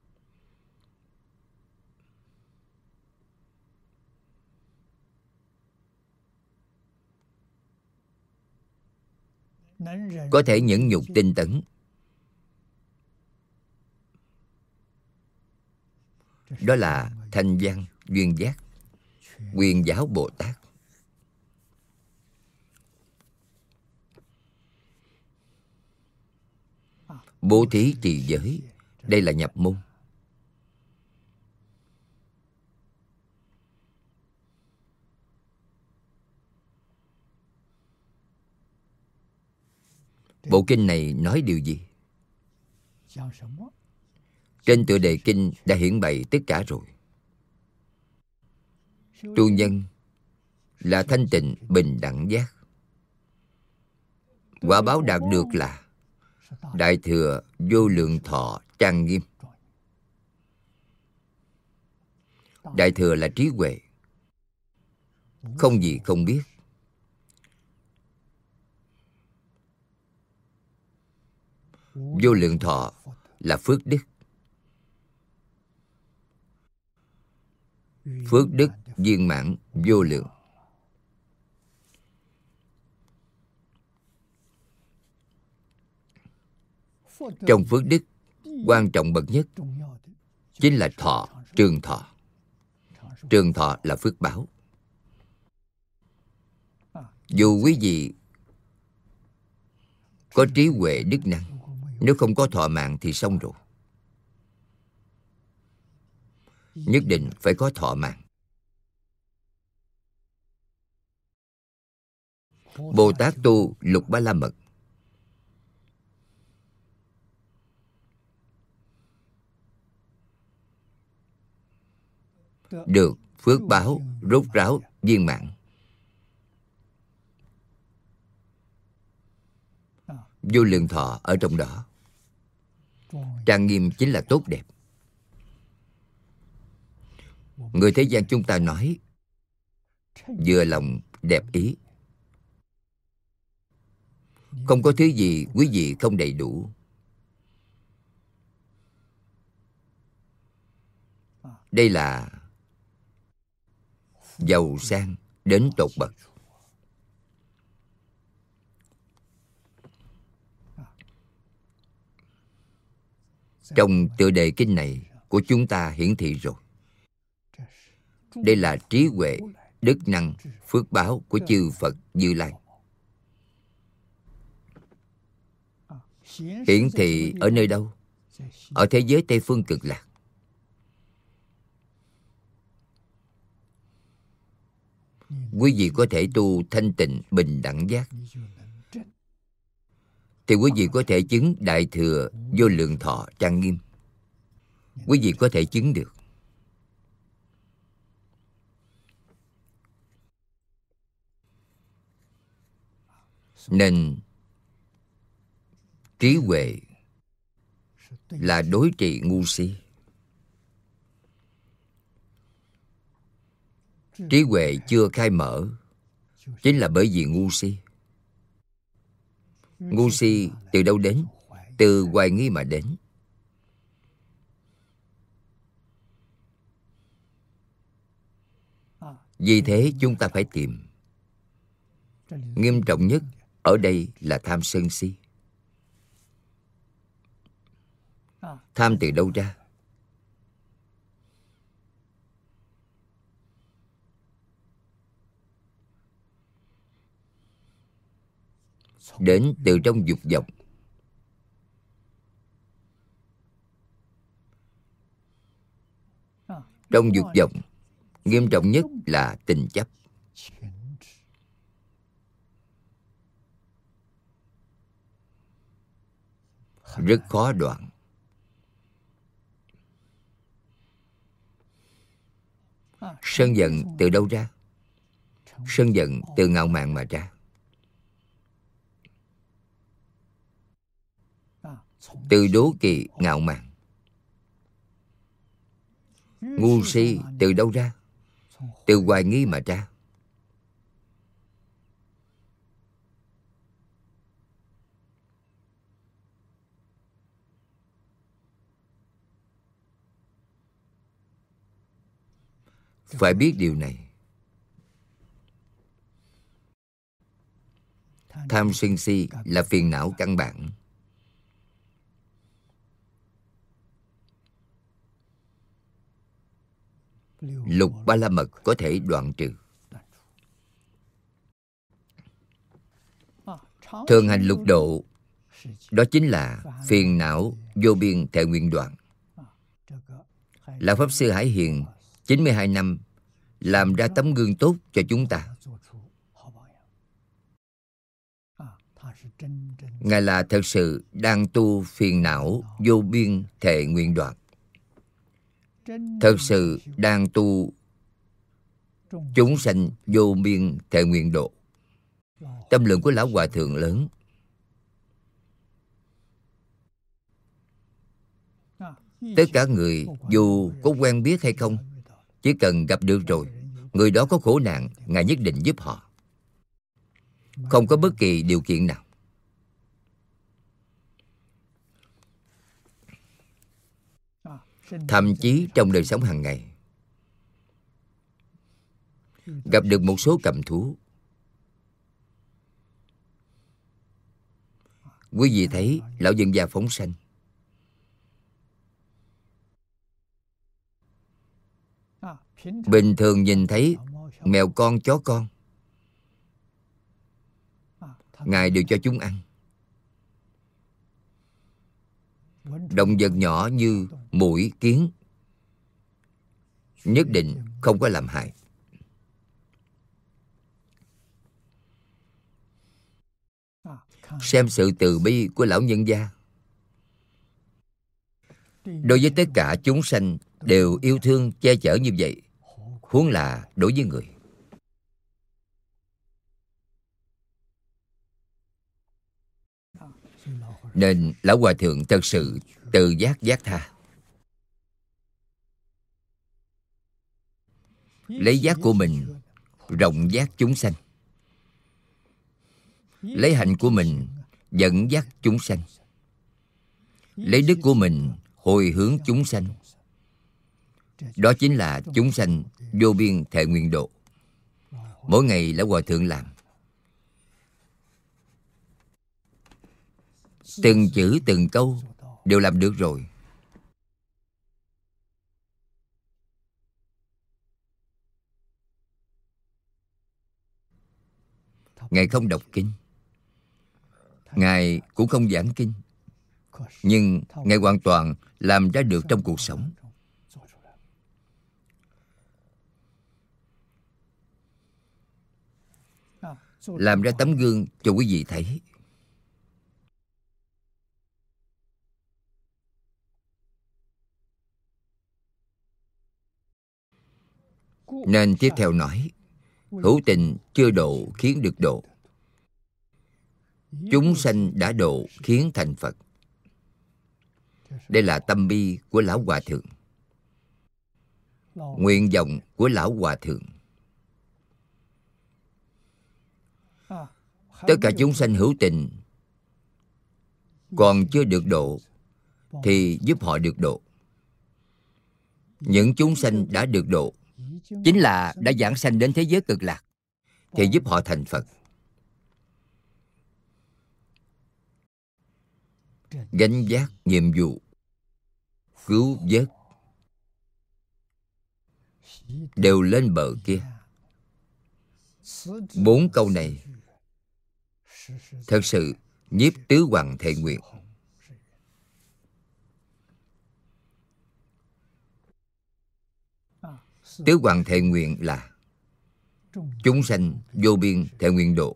Có thể nhẫn nhục tinh tấn, đó là thanh văn duyên giác, quyền giáo Bồ Tát. Bố thí trì giới, đây là nhập môn. Bộ kinh này nói điều gì? Trên tựa đề kinh đã hiển bày tất cả rồi. Tu nhân là thanh tịnh bình đẳng giác. Quả báo đạt được là đại thừa vô lượng thọ trang nghiêm. Đại thừa là trí huệ, không gì không biết. Vô lượng thọ là phước đức. Phước đức viên mãn vô lượng. Trong phước đức, quan trọng bậc nhất chính là thọ, trường thọ. Trường thọ là phước báo. Dù quý vị có trí huệ đức năng, nếu không có thọ mạng thì xong rồi. Nhất định phải có thọ mạng. Bồ Tát tu Lục Ba La Mật, được phước báo rốt ráo viên mãn. Vô lượng thọ ở trong đó. Trang nghiêm chính là tốt đẹp. Người thế gian chúng ta nói vừa lòng đẹp ý. Không có thứ gì quý vị không đầy đủ. Đây là giàu sang đến tột bậc. Trong tựa đề kinh này của chúng ta hiển thị rồi. Đây là trí huệ, đức năng, phước báo của chư Phật Như Lai. Hiển thị ở nơi đâu? Ở thế giới Tây Phương Cực Lạc. Quý vị có thể tu thanh tịnh bình đẳng giác, thì quý vị có thể chứng Đại Thừa Vô Lượng Thọ trang nghiêm. Quý vị có thể chứng được. Nên trí huệ là đối trị ngu si. Trí huệ chưa khai mở chính là bởi vì ngu si. Ngu si từ đâu đến? Từ hoài nghi mà đến. Vì thế chúng ta phải tìm. Nghiêm trọng nhất ở đây là tham sân si. Tham từ đâu ra? Đến từ trong dục vọng. Trong dục vọng, nghiêm trọng nhất là tình chấp. Rất khó đoạn. Sân giận từ đâu ra? Sân giận từ ngạo mạn mà ra. Từ đố kỵ ngạo mạn. Ngu si từ đâu ra? Từ hoài nghi mà ra. Phải biết điều này. Tham sân si là phiền não căn bản. Lục Ba La Mật có thể đoạn trừ. Thường hành lục độ, đó chính là phiền não vô biên thệ nguyện đoạn. Lão Pháp Sư Hải Hiền chín mươi hai năm làm ra tấm gương tốt cho chúng ta. Ngài là thật sự đang tu phiền não vô biên thệ nguyện đoạn. Thật sự đang tu chúng sanh vô biên thệ nguyện độ. Tâm lượng của Lão Hòa Thượng lớn. Tất cả người dù có quen biết hay không, chỉ cần gặp được rồi, người đó có khổ nạn, Ngài nhất định giúp họ. Không có bất kỳ điều kiện nào. Thậm chí trong đời sống hàng ngày, gặp được một số cầm thú. Quý vị thấy lão nhân gia phóng sanh. Bình thường nhìn thấy mèo con, chó con, Ngài đều cho chúng ăn. Động vật nhỏ như muỗi, kiến nhất định không có làm hại. Xem sự từ bi của lão nhân gia. Đối với tất cả chúng sanh đều yêu thương, che chở như vậy, huống là đối với người. Nên lão hòa thượng thật sự tự giác giác tha. Lấy giác của mình rộng giác chúng sanh, lấy hạnh của mình dẫn dắt chúng sanh, lấy đức của mình hồi hướng chúng sanh. Đó chính là chúng sanh vô biên thệ nguyện độ. Mỗi ngày lão hòa thượng làm, từng chữ từng câu đều làm được rồi. Ngài không đọc kinh, Ngài cũng không giảng kinh, nhưng Ngài hoàn toàn làm ra được trong cuộc sống. Làm ra tấm gương cho quý vị thấy. Nên tiếp theo nói, hữu tình chưa độ khiến được độ, chúng sanh đã độ khiến thành Phật. Đây là tâm bi của lão hòa thượng, nguyện vọng của lão hòa thượng. Tất cả chúng sanh hữu tình còn chưa được độ thì giúp họ được độ. Những chúng sanh đã được độ, chính là đã giảng sanh đến thế giới cực lạc, thì giúp họ thành Phật. Gánh vác nhiệm vụ cứu vớt đều lên bờ kia. Bốn câu này thật sự nhiếp tứ hoàng thệ nguyện. Tứ hoàng thệ nguyện là chúng sanh vô biên thệ nguyện độ,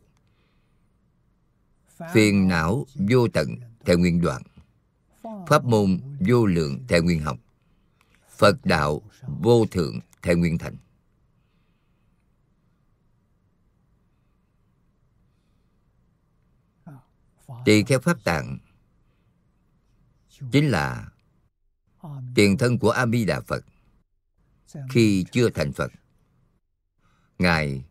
phiền não vô tận thệ nguyện đoạn, pháp môn vô lượng thệ nguyện học, Phật đạo vô thượng thệ nguyện thành. Tỳ kheo Pháp Tạng chính là tiền thân của A Di Đà Phật. Khi chưa thành Phật, Ngài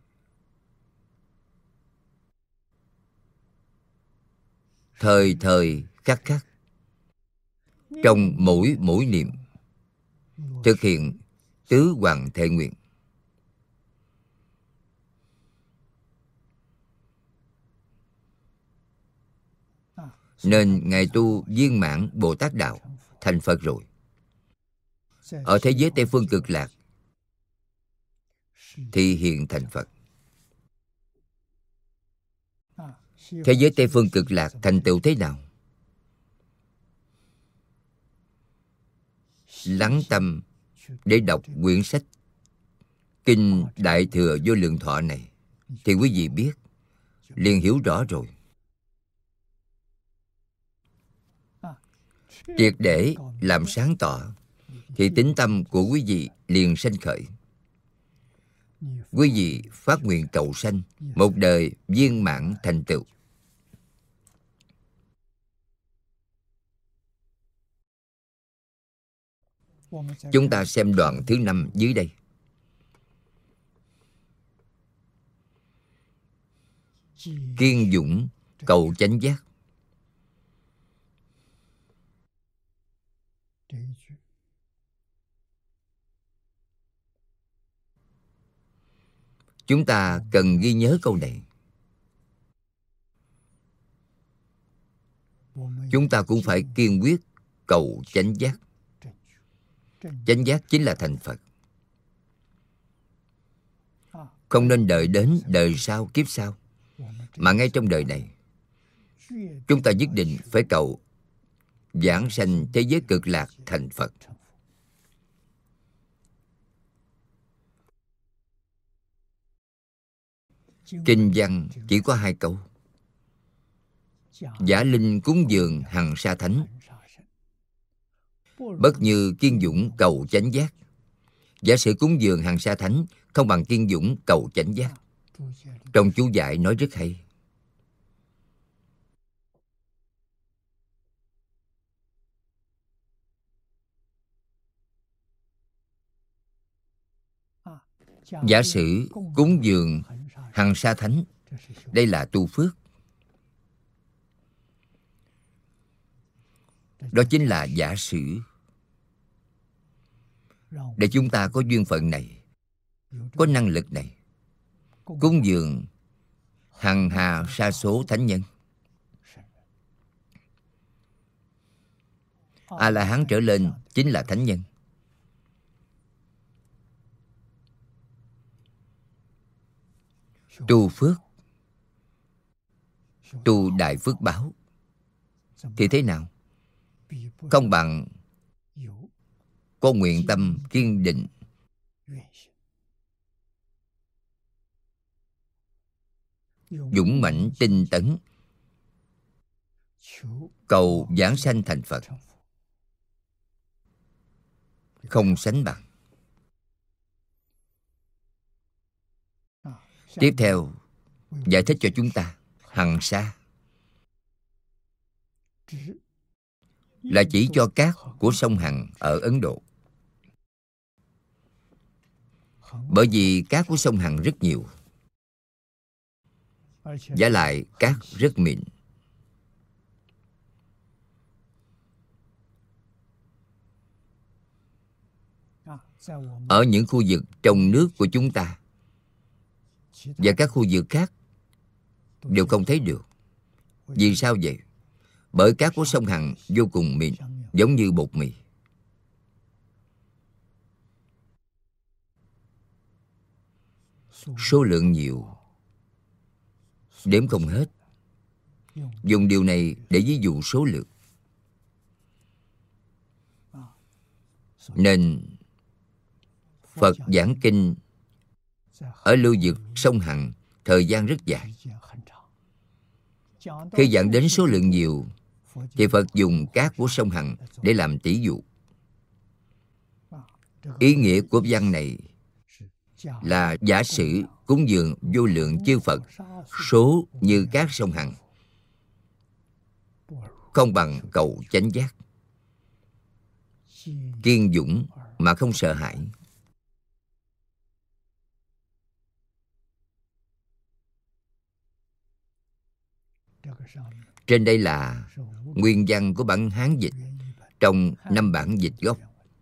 thời thời khắc khắc trong mỗi mỗi niệm thực hiện tứ hoàng thệ nguyện. Nên Ngài tu viên mãn Bồ Tát Đạo, thành Phật rồi. Ở thế giới Tây Phương Cực Lạc thì hiện thành Phật. Thế giới Tây Phương Cực Lạc thành tựu thế nào? Lắng tâm để đọc quyển sách Kinh Đại Thừa Vô Lượng Thọ này thì quý vị biết, liền hiểu rõ rồi. Triệt để làm sáng tỏ thì tính tâm của quý vị liền sanh khởi. Quý vị phát nguyện cầu sanh một đời viên mãn thành tựu. Chúng ta xem đoạn thứ năm dưới đây. Kiên dũng cầu chánh giác. Chúng ta cần ghi nhớ câu này. Chúng ta cũng phải kiên quyết cầu chánh giác. Chánh giác chính là thành Phật. Không nên đợi đến đời sau, kiếp sau, mà ngay trong đời này, chúng ta nhất định phải cầu giảng sanh thế giới cực lạc thành Phật. Kinh văn chỉ có hai câu: giả linh cúng dường hằng sa thánh, bất như kiên dũng cầu chánh giác. Giả sử cúng dường hằng sa thánh không bằng kiên dũng cầu chánh giác. Trong chú giải nói rất hay. Giả sử cúng dường hằng sa thánh, đây là tu phước. Đó chính là giả sử. Để chúng ta có duyên phận này, có năng lực này, cúng dường hằng hà sa số thánh nhân. A-la-hán trở lên chính là thánh nhân. Tu phước, tu đại phước báo thì thế nào? Không bằng có nguyện tâm kiên định, dũng mãnh tinh tấn, cầu giảng sanh thành Phật, không sánh bằng. Tiếp theo, giải thích cho chúng ta, hằng sa là chỉ cho cát của sông Hằng ở Ấn Độ. Bởi vì cát của sông Hằng rất nhiều, vả lại cát rất mịn. Ở những khu vực trong nước của chúng ta và các khu vực khác đều không thấy được. Vì sao vậy? Bởi cát của sông Hằng vô cùng mịn, giống như bột mì. Số lượng nhiều, đếm không hết. Dùng điều này để ví dụ số lượng. Nên Phật giảng kinh ở lưu vực sông Hằng thời gian rất dài. Khi giảng đến số lượng nhiều thì Phật dùng cát của sông Hằng để làm tỷ dụ. Ý nghĩa của văn này là giả sử cúng dường vô lượng chư Phật số như cát sông Hằng, không bằng cầu chánh giác, kiên dũng mà không sợ hãi. Trên đây là nguyên văn của bản Hán dịch trong năm bản dịch gốc.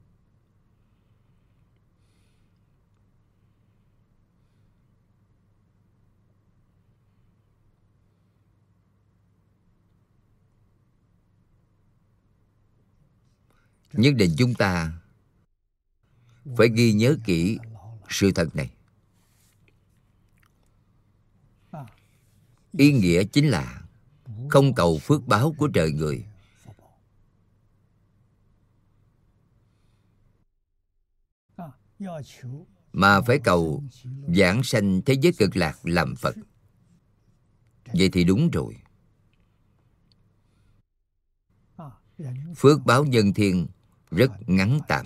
Nhất định chúng ta phải ghi nhớ kỹ sự thật này. Ý nghĩa chính là không cầu phước báo của trời người, mà phải cầu giảng sanh thế giới cực lạc làm Phật. Vậy thì đúng rồi. Phước báo nhân thiên rất ngắn tạm.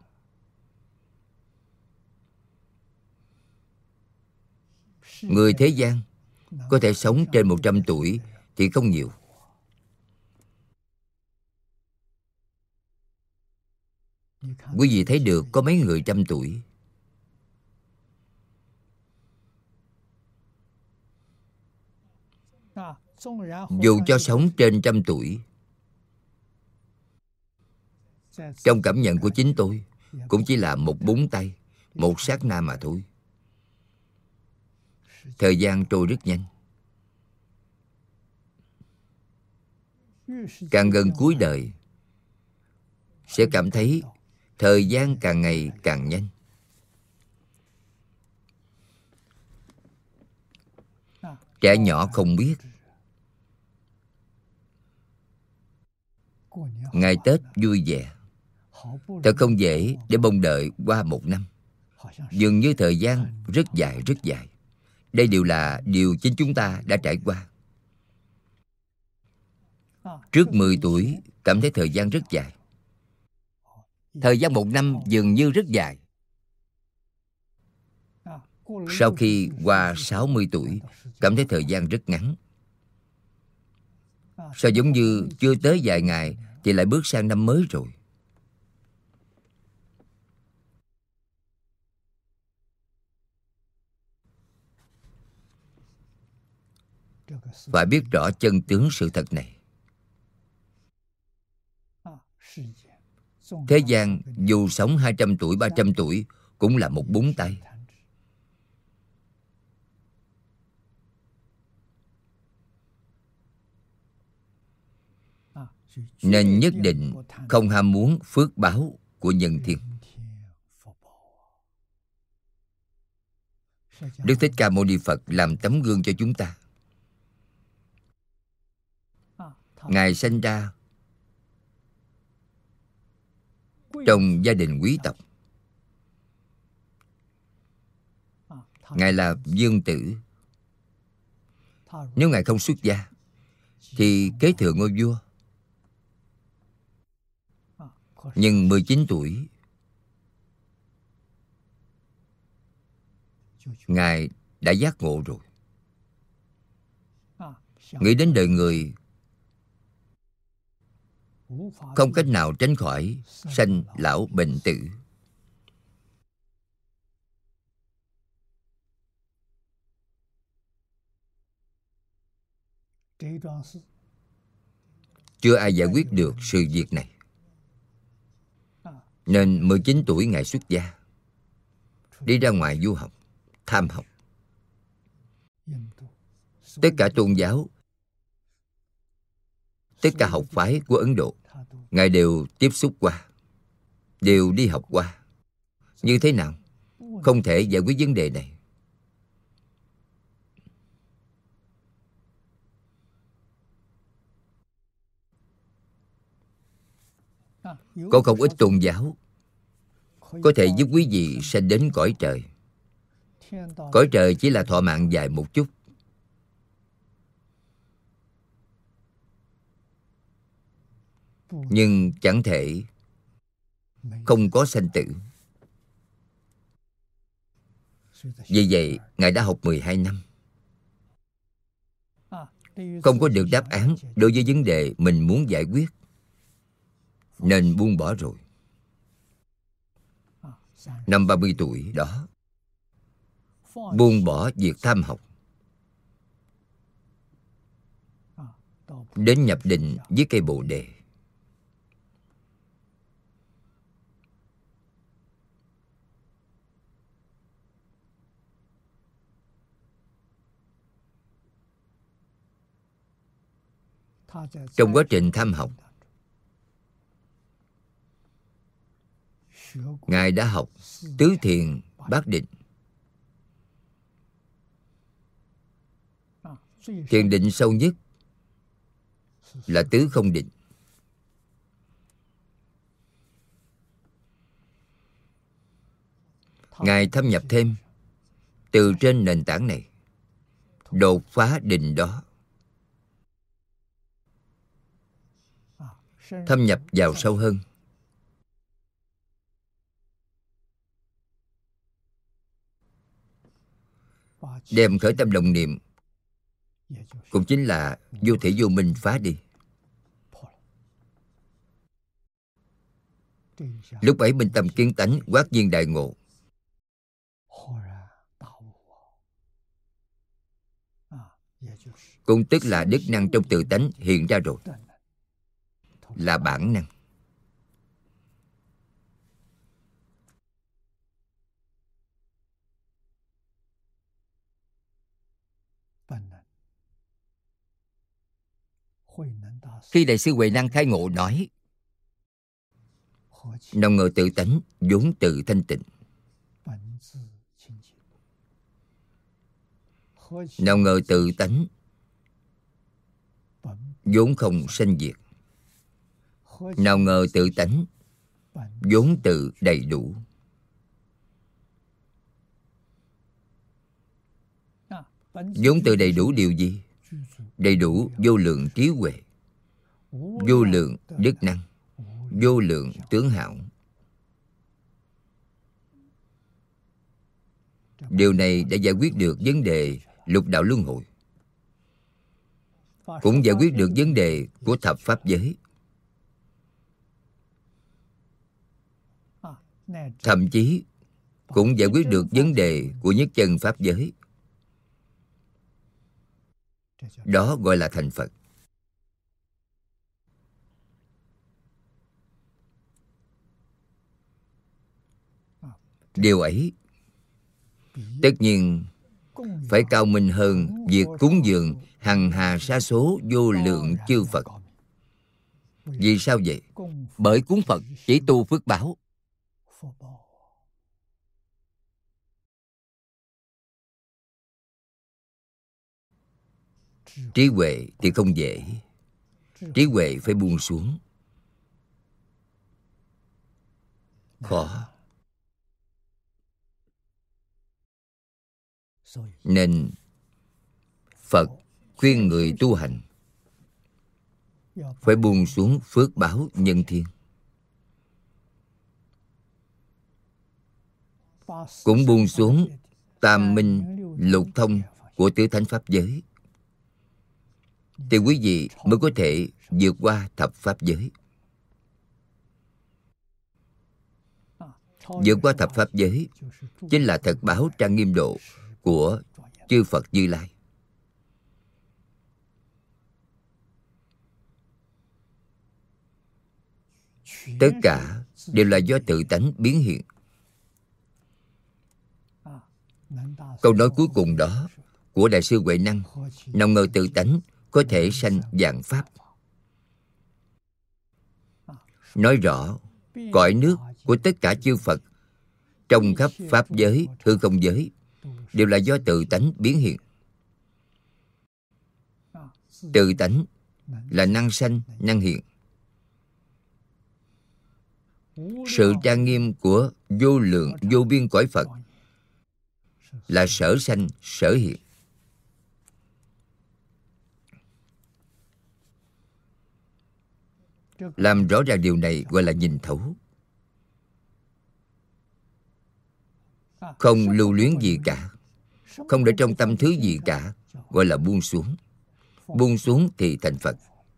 Người thế gian có thể sống trên một trăm tuổi thì không nhiều. Quý vị thấy được có mấy người trăm tuổi. Dù cho sống trên trăm tuổi, trong cảm nhận của chính tôi cũng chỉ là một búng tay, một sát na mà thôi. thời gian trôi rất nhanh. Càng gần cuối đời sẽ cảm thấy thời gian càng ngày càng nhanh. Trẻ nhỏ không biết ngày Tết vui vẻ, thật không dễ để mong đợi qua một năm. Dường như thời gian rất dài rất dài. Đây đều là điều chính chúng ta đã trải qua. Trước mười tuổi cảm thấy thời gian rất dài. Thời gian một năm dường như rất dài. Sau khi qua sáu mươi tuổi cảm thấy thời gian rất ngắn. Sao giống như chưa tới vài ngày thì lại bước sang năm mới rồi. Phải biết rõ chân tướng sự thật này. Thế gian dù sống hai trăm tuổi, ba trăm tuổi cũng là một búng tay. Nên nhất định không ham muốn phước báo của nhân thiên. Đức Thích Ca Mâu Ni Phật làm tấm gương cho chúng ta. Ngài sinh ra trong gia đình quý tộc. Ngài là vương tử. Nếu Ngài không xuất gia thì kế thừa ngôi vua. Nhưng mười chín tuổi Ngài đã giác ngộ rồi. Nghĩ đến đời người không cách nào tránh khỏi sanh lão bệnh tử. Chưa ai giải quyết được sự việc này. Nên mười chín tuổi Ngài xuất gia, đi ra ngoài du học, tham học. Tất cả tôn giáo, tất cả học phái của Ấn Độ, Ngài đều tiếp xúc qua, đều đi học qua. Như thế nào? Không thể giải quyết vấn đề này. Có không ít tôn giáo có thể giúp quý vị sẽ đến cõi trời. Cõi trời chỉ là thọ mạng dài một chút. Nhưng chẳng thể không có sanh tử. Vì vậy, Ngài đã học mười hai năm. Không có được đáp án đối với vấn đề mình muốn giải quyết, nên buông bỏ rồi. Năm ba mươi tuổi đó, buông bỏ việc tham học, đến nhập định với cây Bồ Đề. Trong quá trình tham học, Ngài đã học tứ thiền bát định. Thiền định sâu nhất là tứ không định. Ngài thâm nhập thêm từ trên nền tảng này, đột phá định đó, thâm nhập vào sâu hơn. Đem khởi tâm đồng niệm, cũng chính là vô thể vô minh phá đi. Lúc ấy minh tâm kiến tánh, quát nhiên đại ngộ. Cũng tức là đức năng trong tự tánh hiện ra rồi, là bản năng. Khi Đại sư Huệ Năng khai ngộ nói: nào ngờ tự tánh vốn tự thanh tịnh, nào ngờ tự tánh vốn không sanh diệt, nào ngờ tự tánh vốn tự đầy đủ. Vốn tự đầy đủ điều gì? Đầy đủ vô lượng trí huệ, vô lượng đức năng, vô lượng tướng hảo. Điều này đã giải quyết được vấn đề lục đạo luân hồi, cũng giải quyết được vấn đề của thập pháp giới, thậm chí cũng giải quyết được vấn đề của nhất chân pháp giới. Đó gọi là thành Phật. Điều ấy tất nhiên phải cao minh hơn việc cúng dường hằng hà sa số vô lượng chư Phật. Vì sao vậy? Bởi cúng Phật chỉ tu phước báo, trí huệ thì không dễ. Trí huệ phải buông xuống, khó. Nên Phật khuyên người tu hành phải buông xuống phước báo nhân thiên, cũng buông xuống tam minh lục thông của tứ thánh pháp giới, thì quý vị mới có thể vượt qua thập pháp giới. Vượt qua thập pháp giới chính là thật báo trang nghiêm độ của chư Phật Như Lai. Tất cả đều là do tự tánh biến hiện. Câu nói cuối cùng đó của Đại sư Huệ Năng: nào ngờ tự tánh có thể sanh vạn pháp, nói rõ cõi nước của tất cả chư Phật trong khắp pháp giới, hư không giới đều là do tự tánh biến hiện. Tự tánh là năng sanh, năng hiện. Sự trang nghiêm của vô lượng vô biên cõi Phật là sở sanh, sở hiện. Làm rõ ràng điều này gọi là nhìn thấu. Không lưu luyến gì cả, không để trong tâm thứ gì cả, gọi là buông xuống. Buông xuống thì thành Phật.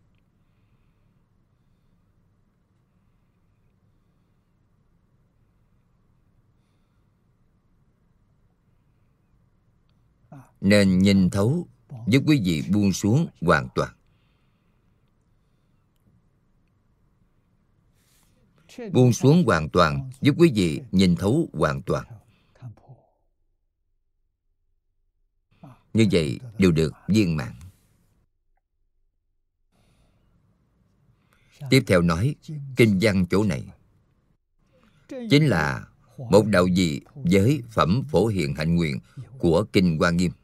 Nên nhìn thấu giúp quý vị buông xuống hoàn toàn. Buông xuống hoàn toàn giúp quý vị nhìn thấu hoàn toàn. Như vậy đều được viên mãn. Tiếp theo nói kinh văn chỗ này chính là một đạo dị với phẩm phổ hiện hạnh nguyện của Kinh Hoa Nghiêm.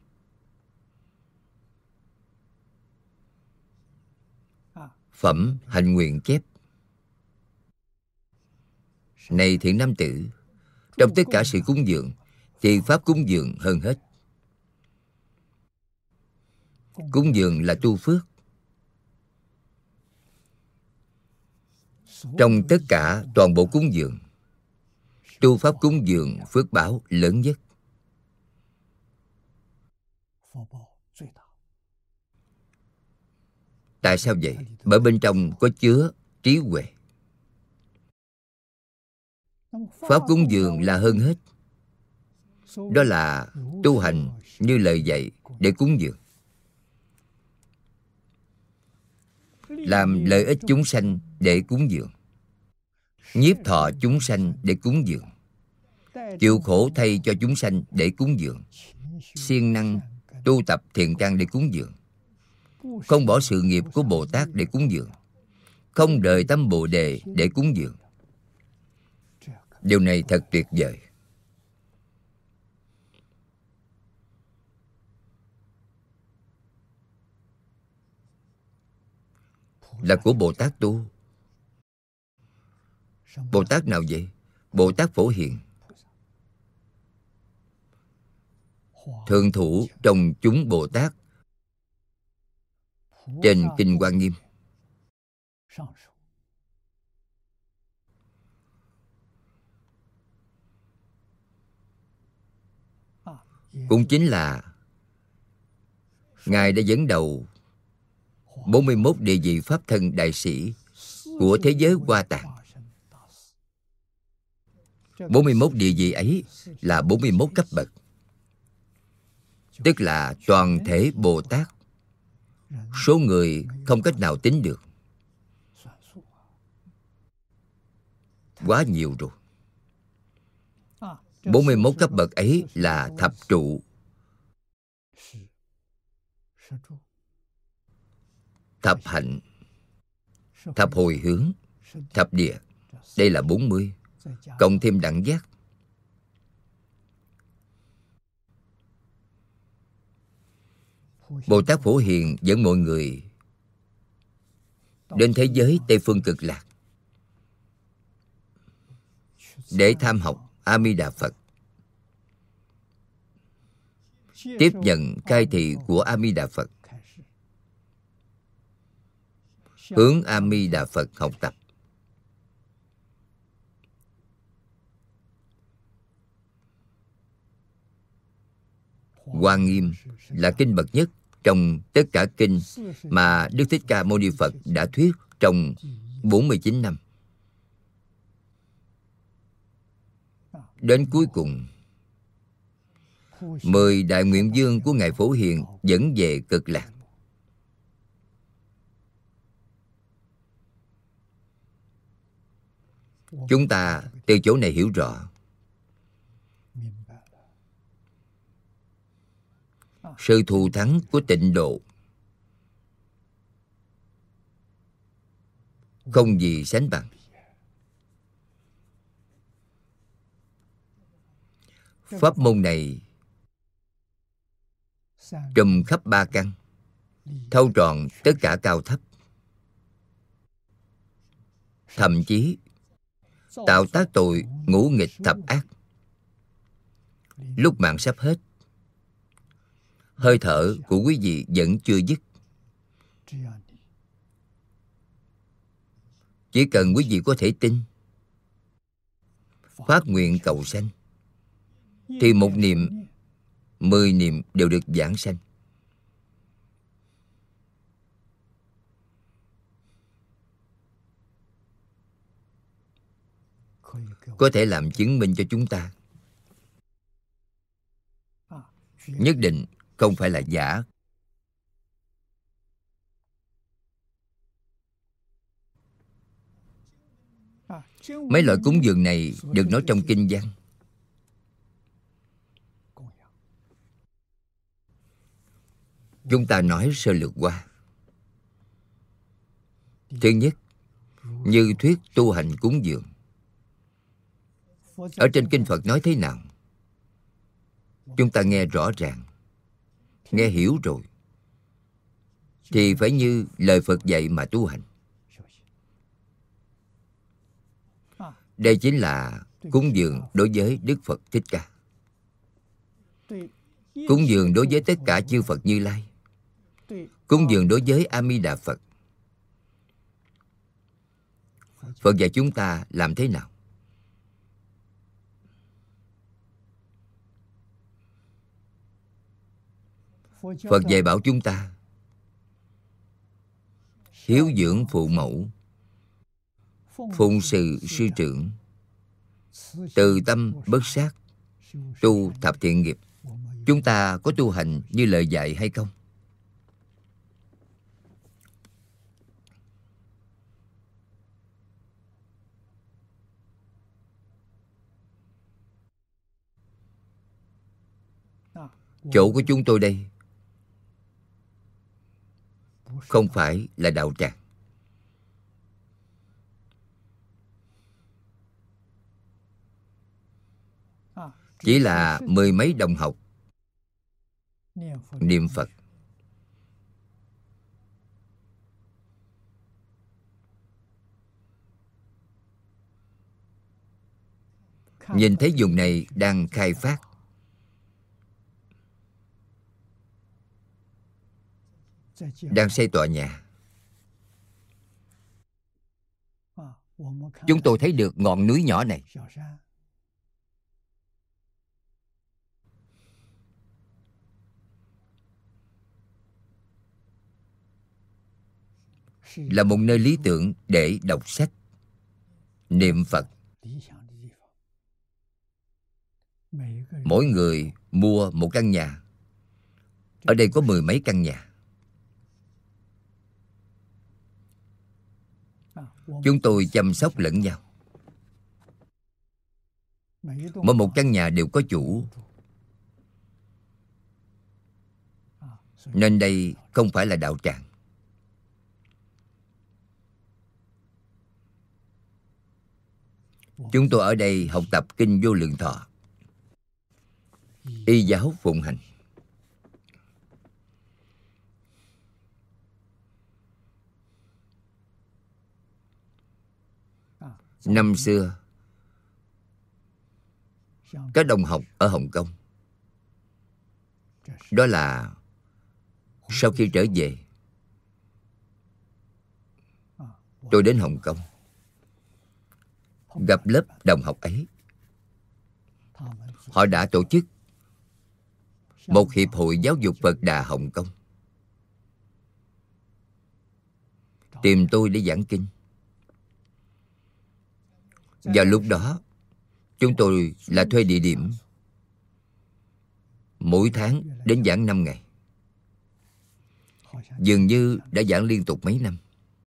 Phẩm hạnh nguyện chép: này thiện nam tử, trong tất cả sự cúng dường thì pháp cúng dường hơn hết. Cúng dường là tu phước. Trong tất cả toàn bộ cúng dường, tu pháp cúng dường phước báo lớn nhất. Tại sao vậy? Bởi bên trong có chứa trí huệ. Pháp cúng dường là hơn hết. Đó là tu hành như lời dạy để cúng dường, làm lợi ích chúng sanh để cúng dường, nhiếp thọ chúng sanh để cúng dường, chịu khổ thay cho chúng sanh để cúng dường, siêng năng tu tập thiện căn để cúng dường. không bỏ sự nghiệp của Bồ Tát để cúng dường, không đợi tâm Bồ Đề để cúng dường. Điều này thật tuyệt vời. Là của Bồ Tát tu. Bồ Tát nào vậy? Bồ Tát Phổ Hiền, thượng thủ trong chúng Bồ Tát trên Kinh Hoa Nghiêm. Cũng chính là Ngài đã dẫn đầu bốn mươi mốt địa vị Pháp thân đại sĩ của thế giới Hoa Tạng. bốn mươi mốt địa vị ấy là bốn mươi mốt cấp bậc, tức là toàn thể Bồ Tát. Số người không cách nào tính được, quá nhiều rồi. bốn mươi mốt cấp bậc ấy là thập trụ, thập hạnh, thập hồi hướng, thập địa. Đây là bốn mươi, cộng thêm đẳng giác. Bồ Tát Phổ Hiền dẫn mọi người đến thế giới Tây Phương Cực Lạc để tham học A Di Đà Phật, tiếp nhận cai thị của A Di Đà Phật, hướng A Di Đà Phật học tập. Hoa Nghiêm là kinh bậc nhất trong tất cả kinh mà Đức Thích Ca Mâu Ni Phật đã thuyết trong bốn mươi chín năm. Đến cuối cùng, mười đại nguyện vương của Ngài Phổ Hiền dẫn về Cực Lạc. Chúng ta từ chỗ này hiểu rõ sự thù thắng của tịnh độ không gì sánh bằng. Pháp môn này trùm khắp ba căn, thâu trọn tất cả cao thấp, thậm chí tạo tác tội ngũ nghịch thập ác. Lúc mạng sắp hết, hơi thở của quý vị vẫn chưa dứt. Chỉ cần quý vị có thể tin, phát nguyện cầu sanh, thì một niệm, mười niệm đều được giảng sanh. Có thể làm chứng minh cho chúng ta. Nhất định không phải là giả. Mấy loại cúng dường này được nói trong kinh văn. Chúng ta nói sơ lược qua. Thứ nhất, như thuyết tu hành cúng dường. Ở trên kinh Phật nói thế nào? Chúng ta nghe rõ ràng, nghe hiểu rồi, thì phải như lời Phật dạy mà tu hành. Đây chính là cúng dường đối với Đức Phật Thích Ca, cúng dường đối với tất cả chư Phật Như Lai, cúng dường đối với A Di Đà Phật. Phật dạy chúng ta làm thế nào? Phật dạy bảo chúng ta hiếu dưỡng phụ mẫu, phụng sự sư trưởng, từ tâm bất sát, tu thập thiện nghiệp. Chúng ta có tu hành như lời dạy hay không? Chỗ của chúng tôi đây không phải là đạo tràng. Chỉ là mười mấy đồng học niệm Phật. Nhìn thấy vùng này đang khai phát, đang xây tòa nhà. Chúng tôi thấy được ngọn núi nhỏ này. Là một nơi lý tưởng để đọc sách, niệm Phật. Mỗi người mua một căn nhà. Ở đây có mười mấy căn nhà. Chúng tôi chăm sóc lẫn nhau. Mỗi một căn nhà đều có chủ. Nên đây không phải là đạo tràng. Chúng tôi ở đây học tập Kinh Vô Lượng Thọ, y giáo phụng hành. Năm xưa, các đồng học ở Hồng Kông, đó là sau khi trở về, tôi đến Hồng Kông, gặp lớp đồng học ấy. Họ đã tổ chức một hiệp hội giáo dục Phật Đà Hồng Kông, tìm tôi để giảng kinh. Vào lúc đó, chúng tôi là thuê địa điểm, mỗi tháng đến giảng năm ngày. Dường như đã giảng liên tục mấy năm.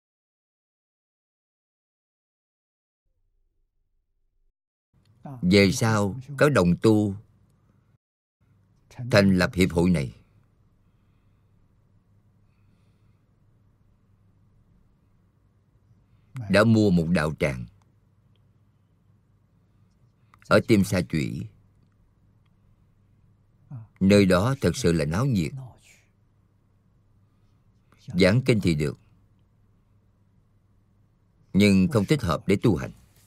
Về sau, các đồng tu thành lập hiệp hội này. Đã mua một đạo tràng ở Tiêm Sa Chủy. Nơi đó thật sự là náo nhiệt. Giảng kinh thì được, nhưng không thích hợp để tu hành.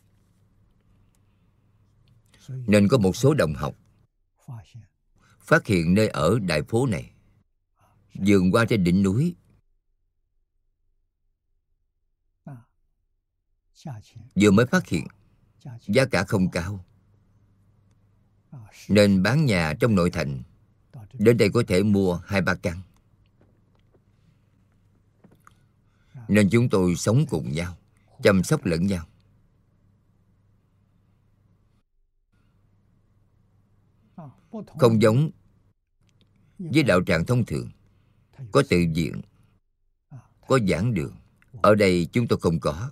Nên có một số đồng học phát hiện nơi ở đại phố này, vườn hoa trên đỉnh núi, vừa mới phát hiện, giá cả không cao, nên bán nhà trong nội thành. Đến đây có thể mua hai ba căn. Nên chúng tôi sống cùng nhau, chăm sóc lẫn nhau. Không giống với đạo tràng thông thường, có tự viện, có giảng đường. Ở đây chúng tôi không có.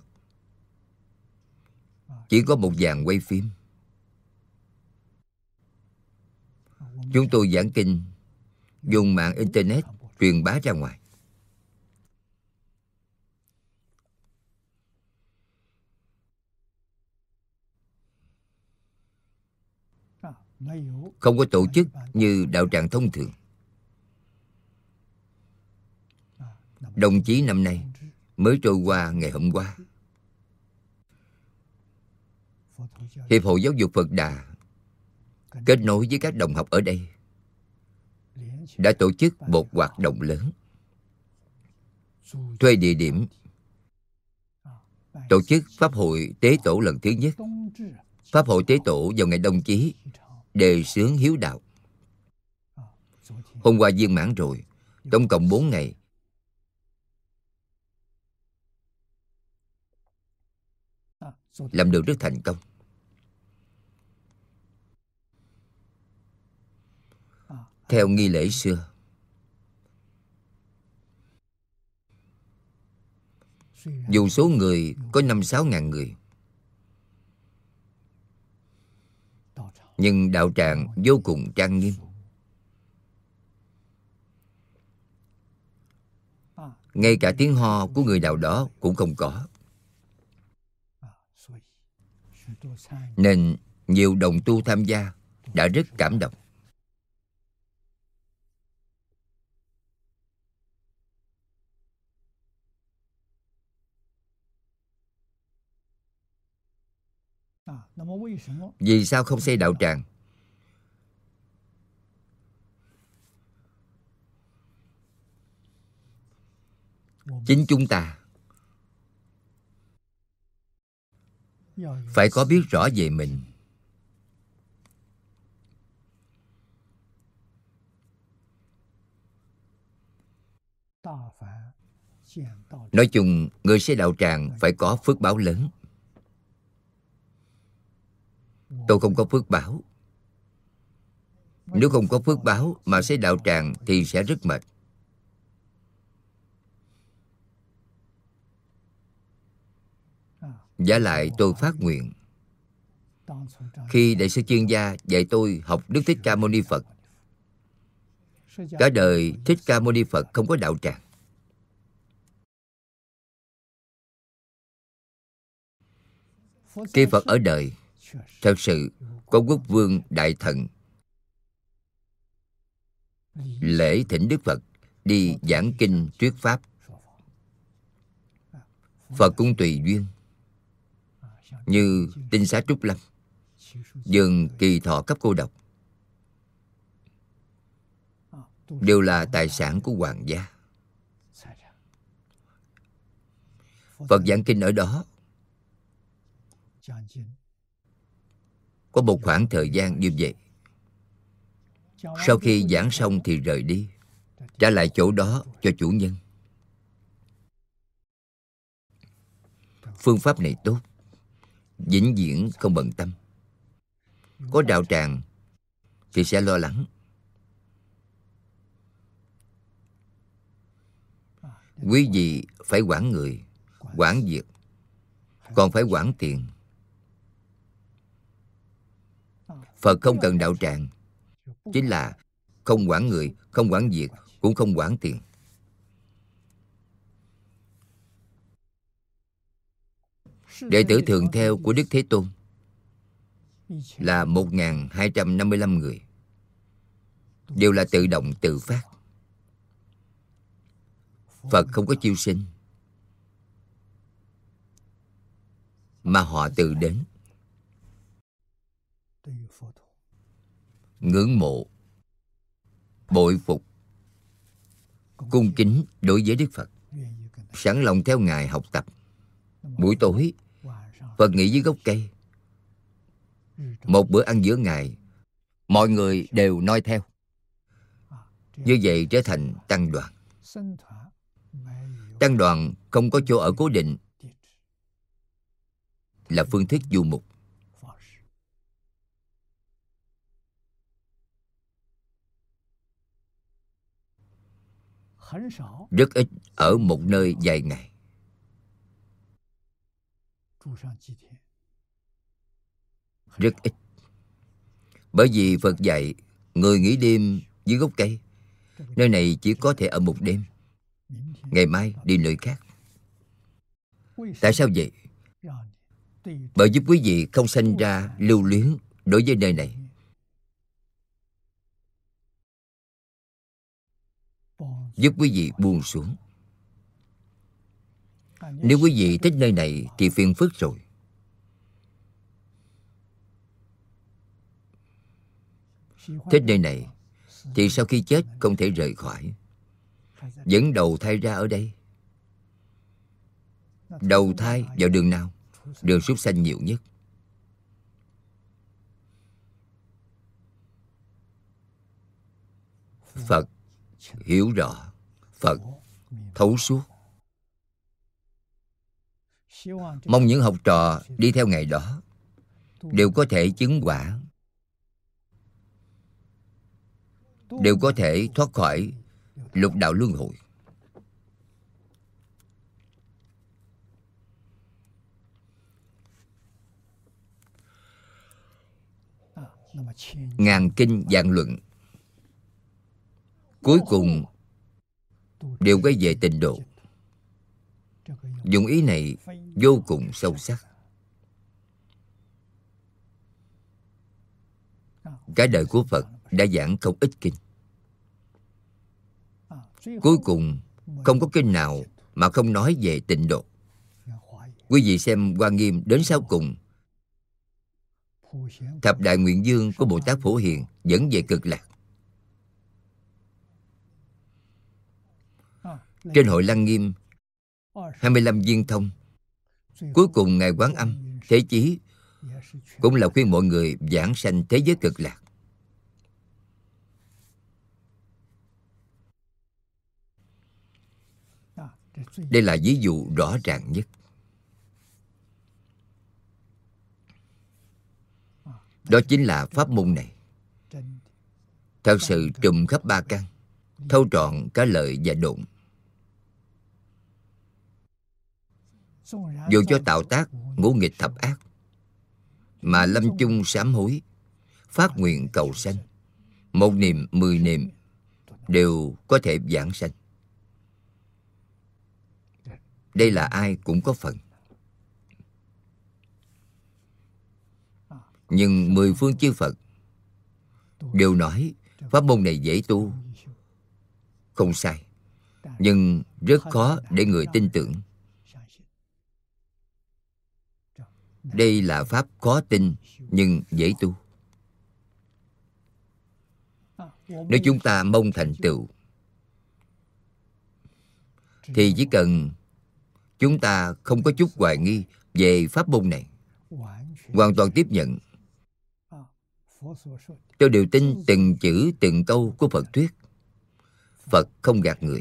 Chỉ có một dàn quay phim. Chúng tôi giảng kinh dùng mạng Internet truyền bá ra ngoài. Không có tổ chức như đạo tràng thông thường. Đồng chí năm nay mới trôi qua ngày hôm qua. Hiệp hội Giáo dục Phật Đà kết nối với các đồng học ở đây, đã tổ chức một hoạt động lớn. Thuê địa điểm, tổ chức Pháp hội Tế Tổ lần thứ nhất. Pháp hội Tế Tổ vào ngày Đông Chí, đề xướng hiếu đạo. Hôm qua viên mãn rồi, tổng cộng bốn ngày. Làm được rất thành công. Theo nghi lễ xưa, dù số người có năm sáu ngàn người, nhưng đạo tràng vô cùng trang nghiêm. ngay cả tiếng ho của người nào đó cũng không có. Nên nhiều đồng tu tham gia đã rất cảm động. Vì sao không xây đạo tràng? Chính chúng ta phải có biết rõ về mình. Nói chung, người xây đạo tràng phải có phước báo lớn. Tôi không có phước báo. Nếu không có phước báo mà xây đạo tràng thì sẽ rất mệt. Vả lại tôi phát nguyện, khi Đại sư Chuyên Gia dạy tôi học Đức Thích Ca Mâu Ni Phật, cả đời Thích Ca Mâu Ni Phật không có đạo tràng. Khi Phật ở đời, thật sự có quốc vương đại thần lễ thỉnh Đức Phật đi giảng kinh thuyết pháp. Phật cũng tùy duyên, như Tinh Xá Trúc Lâm, vườn Kỳ Thọ cấp cô độc, đều là tài sản của hoàng gia. Phật giảng kinh ở đó có một khoảng thời gian như vậy. Sau khi giảng xong thì rời đi, trả lại chỗ đó cho chủ nhân. Phương pháp này tốt, vĩnh viễn không bận tâm. Có đạo tràng thì sẽ lo lắng. Quý vị phải quản người, quản việc, còn phải quản tiền. Phật không cần đạo tràng, chính là không quản người, không quản việc, cũng không quản tiền. Đệ tử thường theo của Đức Thế Tôn là một nghìn hai trăm năm mươi lăm người, đều là tự động tự phát. Phật không có chiêu sinh, mà họ tự đến. Ngưỡng mộ, bội phục, cung kính đối với Đức Phật, sẵn lòng theo Ngài học tập. Buổi tối, Phật nghỉ dưới gốc cây. Một bữa ăn giữa ngày, mọi người đều noi theo. Như vậy trở thành tăng đoàn. Tăng đoàn không có chỗ ở cố định, là phương thức du mục. Rất ít ở một nơi vài ngày. Rất ít. Bởi vì Phật dạy người nghỉ đêm dưới gốc cây, nơi này chỉ có thể ở một đêm, ngày mai đi nơi khác. Tại sao vậy? Bởi giúp quý vị không sanh ra lưu luyến đối với nơi này. Giúp quý vị buông xuống. Nếu quý vị thích nơi này thì phiền phức rồi. Thích nơi này thì sau khi chết không thể rời khỏi, vẫn đầu thai ra ở đây. Đầu thai vào đường nào? Đường súc sanh nhiều nhất. Phật hiểu rõ, Phật thấu suốt. Mong những học trò đi theo Ngài đó đều có thể chứng quả, đều có thể thoát khỏi lục đạo luân hồi. Ngàn kinh vạn luận, cuối cùng đều quay về tịnh độ. Dụng ý này vô cùng sâu sắc. Cả đời của Phật đã giảng không ít kinh. Cuối cùng không có kinh nào mà không nói về tịnh độ. Quý vị xem Hoa Nghiêm đến sau cùng, thập đại nguyện dương của Bồ Tát Phổ Hiền dẫn về Cực Lạc. Trên hội Lăng Nghiêm hai mươi lăm viên thông, cuối cùng Ngài Quán Âm Thế Chí cũng là khuyên mọi người giảng sanh thế giới Cực Lạc. Đây là ví dụ rõ ràng nhất. Đó chính là pháp môn này thật sự trùm khắp ba căn, thâu trọn cả lợi và độn. Dù cho tạo tác ngũ nghịch thập ác, mà lâm chung sám hối, phát nguyện cầu sanh, một niệm mười niệm đều có thể giảng sanh. Đây là ai cũng có phần. Nhưng mười phương chư Phật đều nói pháp môn này dễ tu, không sai, nhưng rất khó để người tin tưởng. Đây là pháp khó tin nhưng dễ tu. Nếu chúng ta mong thành tựu thì chỉ cần chúng ta không có chút hoài nghi về pháp môn này, hoàn toàn tiếp nhận. Tôi đều tin từng chữ từng câu của Phật thuyết. Phật không gạt người.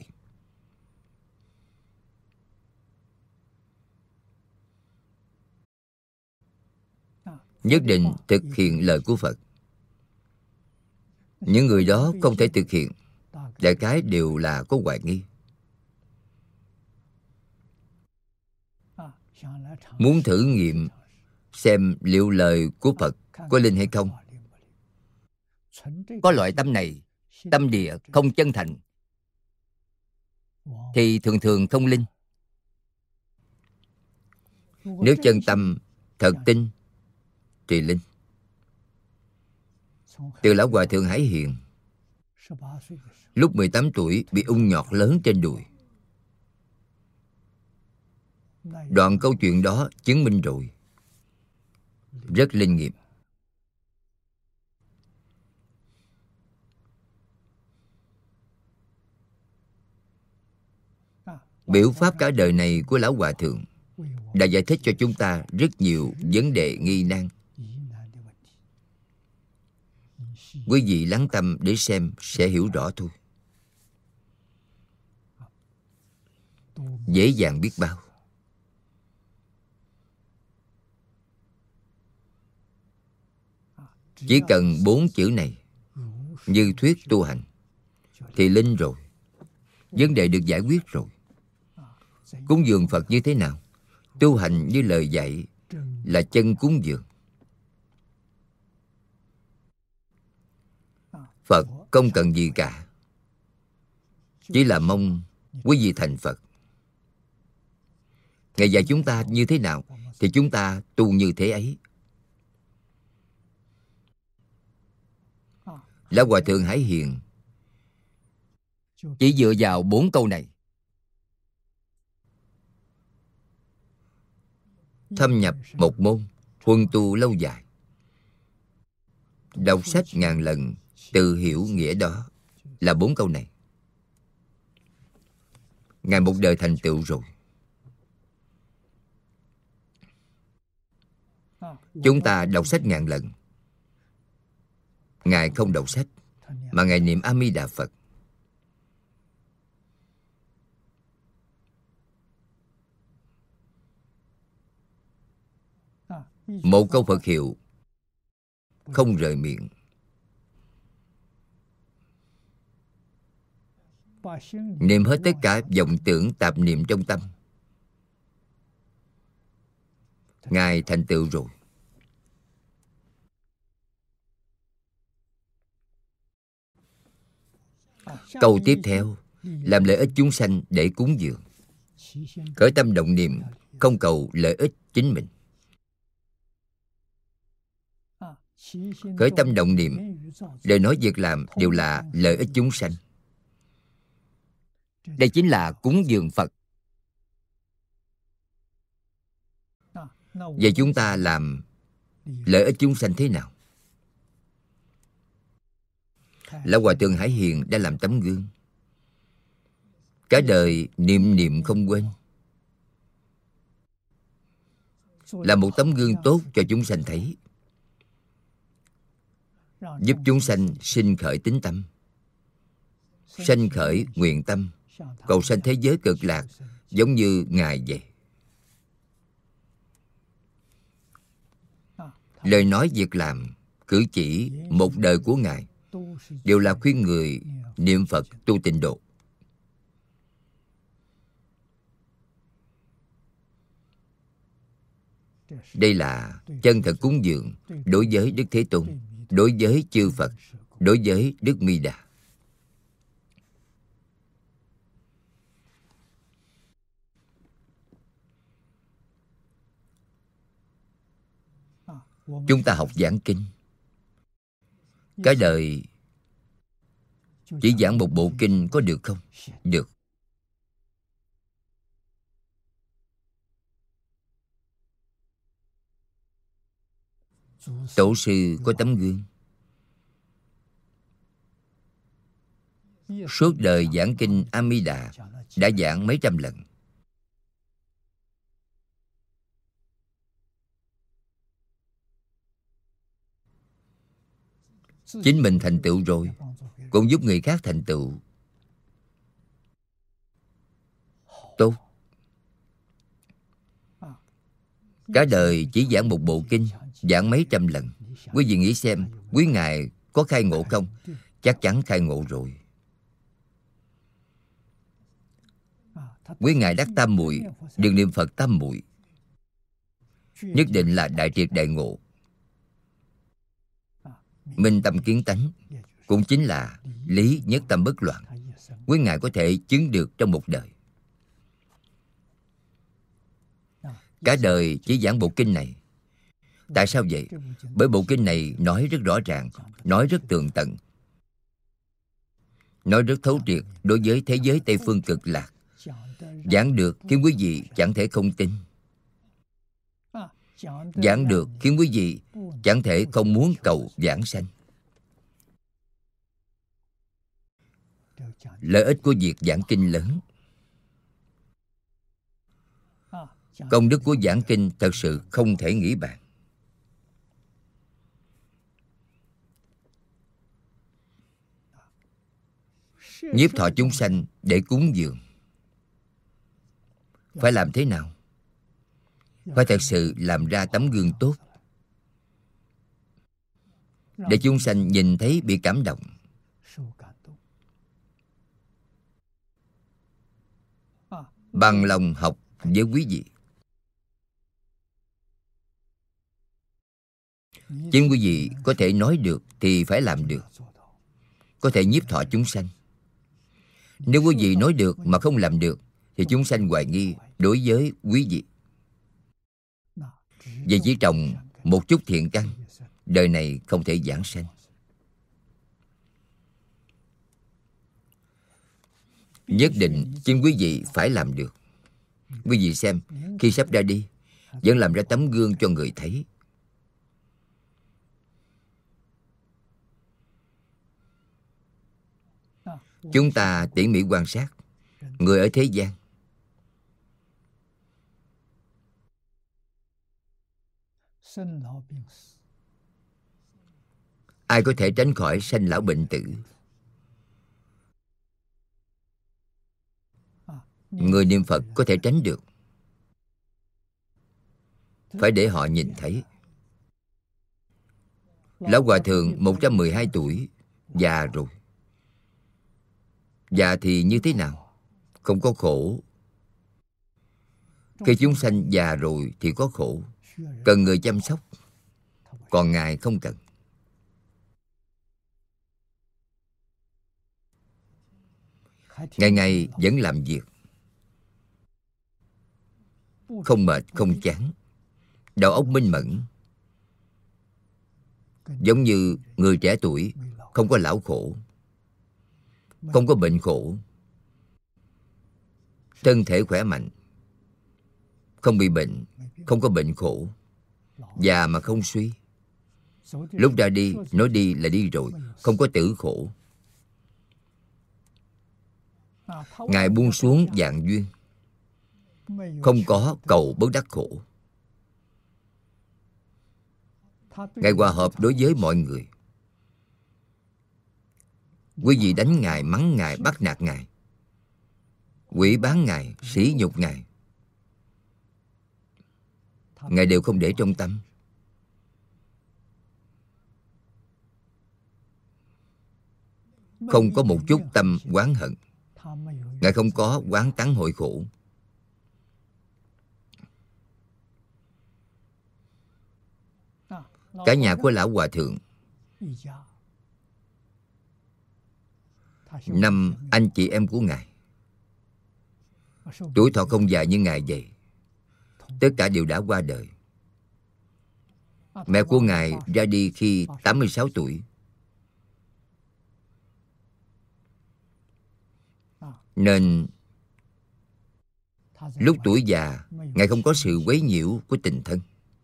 Nhất định thực hiện lời của Phật. Những người đó không thể thực hiện, đại khái đều là có hoài nghi. Muốn thử nghiệm xem liệu lời của Phật có linh hay không. Có loại tâm này, tâm địa không chân thành, thì thường thường không linh. Nếu chân tâm thật tin thì linh. Từ lão Hòa Thượng Hải Hiền, lúc mười tám tuổi bị ung nhọt lớn trên đùi. Đoạn câu chuyện đó chứng minh rồi, rất linh nghiệm. Biểu pháp cả đời này của lão Hòa Thượng đã giải thích cho chúng ta rất nhiều vấn đề nghi nan. Quý vị lắng tâm để xem sẽ hiểu rõ thôi. Dễ dàng biết bao. Chỉ cần bốn chữ này, như thuyết tu hành, thì linh rồi. Vấn đề được giải quyết rồi. Cúng dường Phật như thế nào? Tu hành như lời dạy là chân cúng dường. Phật không cần gì cả, chỉ là mong quý vị thành Phật. Ngài dạy chúng ta như thế nào thì chúng ta tu như thế ấy. Lão Hòa Thượng Hải Hiền chỉ dựa vào bốn câu này thâm nhập một môn, huân tu lâu dài. Đọc sách ngàn lần, tự hiểu nghĩa đó, là bốn câu này. Ngài một đời thành tựu rồi. Chúng ta đọc sách ngàn lần, Ngài không đọc sách, mà Ngài niệm A Di Đà Phật. Một câu Phật hiệu không rời miệng. Niệm hết tất cả vọng tưởng tạp niệm trong tâm. Ngài thành tựu rồi. Câu tiếp theo, làm lợi ích chúng sanh để cúng dường. khởi tâm động niệm không cầu lợi ích chính mình. Khởi tâm động niệm, lời nói việc làm đều là lợi ích chúng sanh. Đây chính là cúng dường Phật. Vậy chúng ta làm lợi ích chúng sanh thế nào? Lão Hòa Thượng Hải Hiền đã làm tấm gương, cả đời niệm niệm không quên, là một tấm gương tốt cho chúng sanh thấy, giúp chúng sanh sinh khởi tín tâm, sanh khởi nguyện tâm, cầu sanh thế giới cực lạc giống như Ngài vậy. Lời nói việc làm, cử chỉ một đời của Ngài đều là khuyên người niệm Phật tu tịnh độ. Đây là chân thật cúng dường đối với Đức Thế Tôn, đối với chư Phật, đối với Đức Mi Đà. Chúng ta học giảng kinh, cả đời chỉ giảng một bộ kinh có được không? Được. Tổ sư có tấm gương, suốt đời giảng kinh A Di Đà đã giảng mấy trăm lần. Chính mình thành tựu rồi, cũng giúp người khác thành tựu. Tốt. Cả đời chỉ giảng một bộ kinh, giảng mấy trăm lần. Quý vị nghĩ xem, quý ngài có khai ngộ không? Chắc chắn khai ngộ rồi. Quý ngài đắc tam muội, đừng niệm Phật tam muội, nhất định là đại triệt đại ngộ. Minh tâm kiến tánh cũng chính là lý nhất tâm bất loạn. Quý ngài có thể chứng được trong một đời. Cả đời chỉ giảng bộ kinh này. Tại sao vậy? Bởi bộ kinh này nói rất rõ ràng, nói rất tường tận, nói rất thấu triệt đối với thế giới Tây Phương cực lạc. Giảng được khiến quý vị chẳng thể không tin. Giảng được khiến quý vị chẳng thể không muốn cầu giảng sanh. Lợi ích của việc giảng kinh lớn. Công đức của giảng kinh thật sự không thể nghĩ bàn. Nhiếp thọ chúng sanh để cúng dường, phải làm thế nào? Phải thật sự làm ra tấm gương tốt, để chúng sanh nhìn thấy bị cảm động. Bằng lòng học với quý vị. Chính quý vị có thể nói được thì phải làm được, có thể nhiếp thọ chúng sanh. Nếu quý vị nói được mà không làm được thì chúng sanh hoài nghi đối với quý vị. Vậy chỉ trồng một chút thiện căn, đời này không thể giảng sanh. Nhất định chính quý vị phải làm được. Quý vị xem, khi sắp ra đi vẫn làm ra tấm gương cho người thấy. Chúng ta tỉ mỉ quan sát người ở thế gian, ai có thể tránh khỏi sanh lão bệnh tử? Người niệm Phật có thể tránh được, phải để họ nhìn thấy. Lão Hòa Thượng một trăm mười hai tuổi, già rồi. Già thì như thế nào? Không có khổ. Khi chúng sanh già rồi thì có khổ, cần người chăm sóc. Còn Ngài không cần. Ngày ngày vẫn làm việc. không mệt, không chán, đầu óc minh mẫn, giống như người trẻ tuổi, không có lão khổ, không có bệnh khổ, thân thể khỏe mạnh, không bị bệnh, không có bệnh khổ, già mà không suy. Lúc ra đi, nói đi là đi rồi, không có tử khổ. Ngài buông xuống vạn duyên, không có cầu bất đắc khổ. Ngài hòa hợp đối với mọi người. Quý vị đánh Ngài, mắng Ngài, bắt nạt Ngài, quỷ bán Ngài, sỉ nhục Ngài, Ngài đều không để trong tâm. Không có một chút tâm oán hận. Ngài không có oán tắng hội khổ. Cả nhà của Lão Hòa Thượng, năm anh chị em của Ngài, tuổi thọ không dài như Ngài vậy, tất cả đều đã qua đời. Mẹ của Ngài ra đi khi tám mươi sáu tuổi. Nên lúc tuổi già, Ngài không có sự quấy nhiễu của tình thân.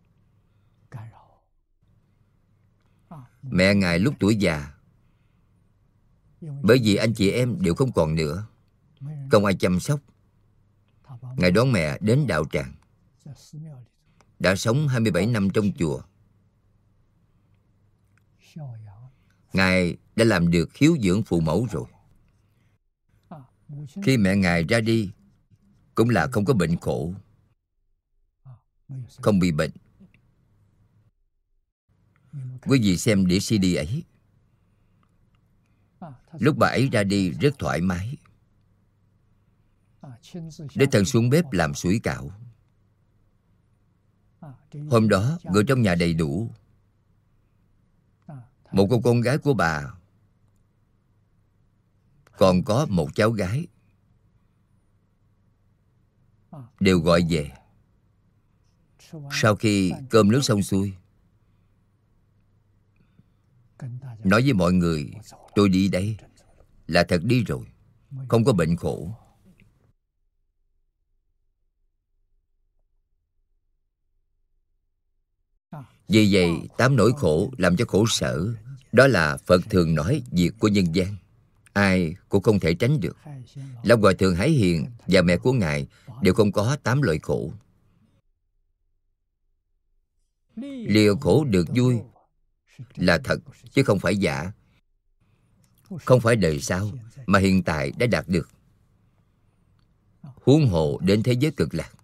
Mẹ Ngài lúc tuổi già, bởi vì anh chị em đều không còn nữa, không ai chăm sóc, Ngài đón mẹ đến đạo tràng, đã sống hai mươi bảy năm trong chùa. Ngài đã làm được hiếu dưỡng phụ mẫu rồi. Khi mẹ Ngài ra đi, cũng là không có bệnh khổ, không bị bệnh. Quý vị xem đĩa xê đê ấy, lúc bà ấy ra đi rất thoải mái. Đích thân xuống bếp làm sủi cảo. Hôm đó người trong nhà đầy đủ. Một cô con gái của bà, còn có một cháu gái, đều gọi về. Sau khi cơm nước xong xuôi, nói với mọi người, tôi đi đây, là thật đi rồi, không có bệnh khổ. Vì vậy, tám nỗi khổ làm cho khổ sở, đó là Phật thường nói việc của nhân gian, ai cũng không thể tránh được. Lão Hòa Thượng Hải Hiền và mẹ của Ngài đều không có tám loại khổ. Lìa khổ được vui là thật, chứ không phải giả. Không phải đời sau, mà hiện tại đã đạt được. Huống hồ đến thế giới cực lạc.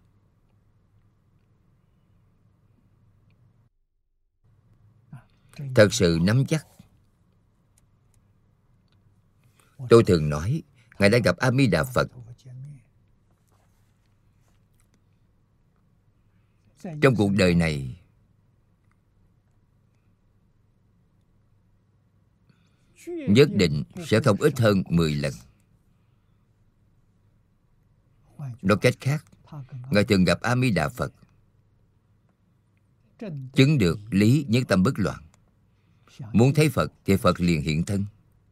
Thật sự nắm chắc. Tôi thường nói, Ngài đã gặp A Di Đà Phật. Trong cuộc đời này, nhất định sẽ không ít hơn mười lần. Nói cách khác, Ngài thường gặp A Di Đà Phật, chứng được lý nhất tâm bất loạn. Muốn thấy Phật thì Phật liền hiện thân.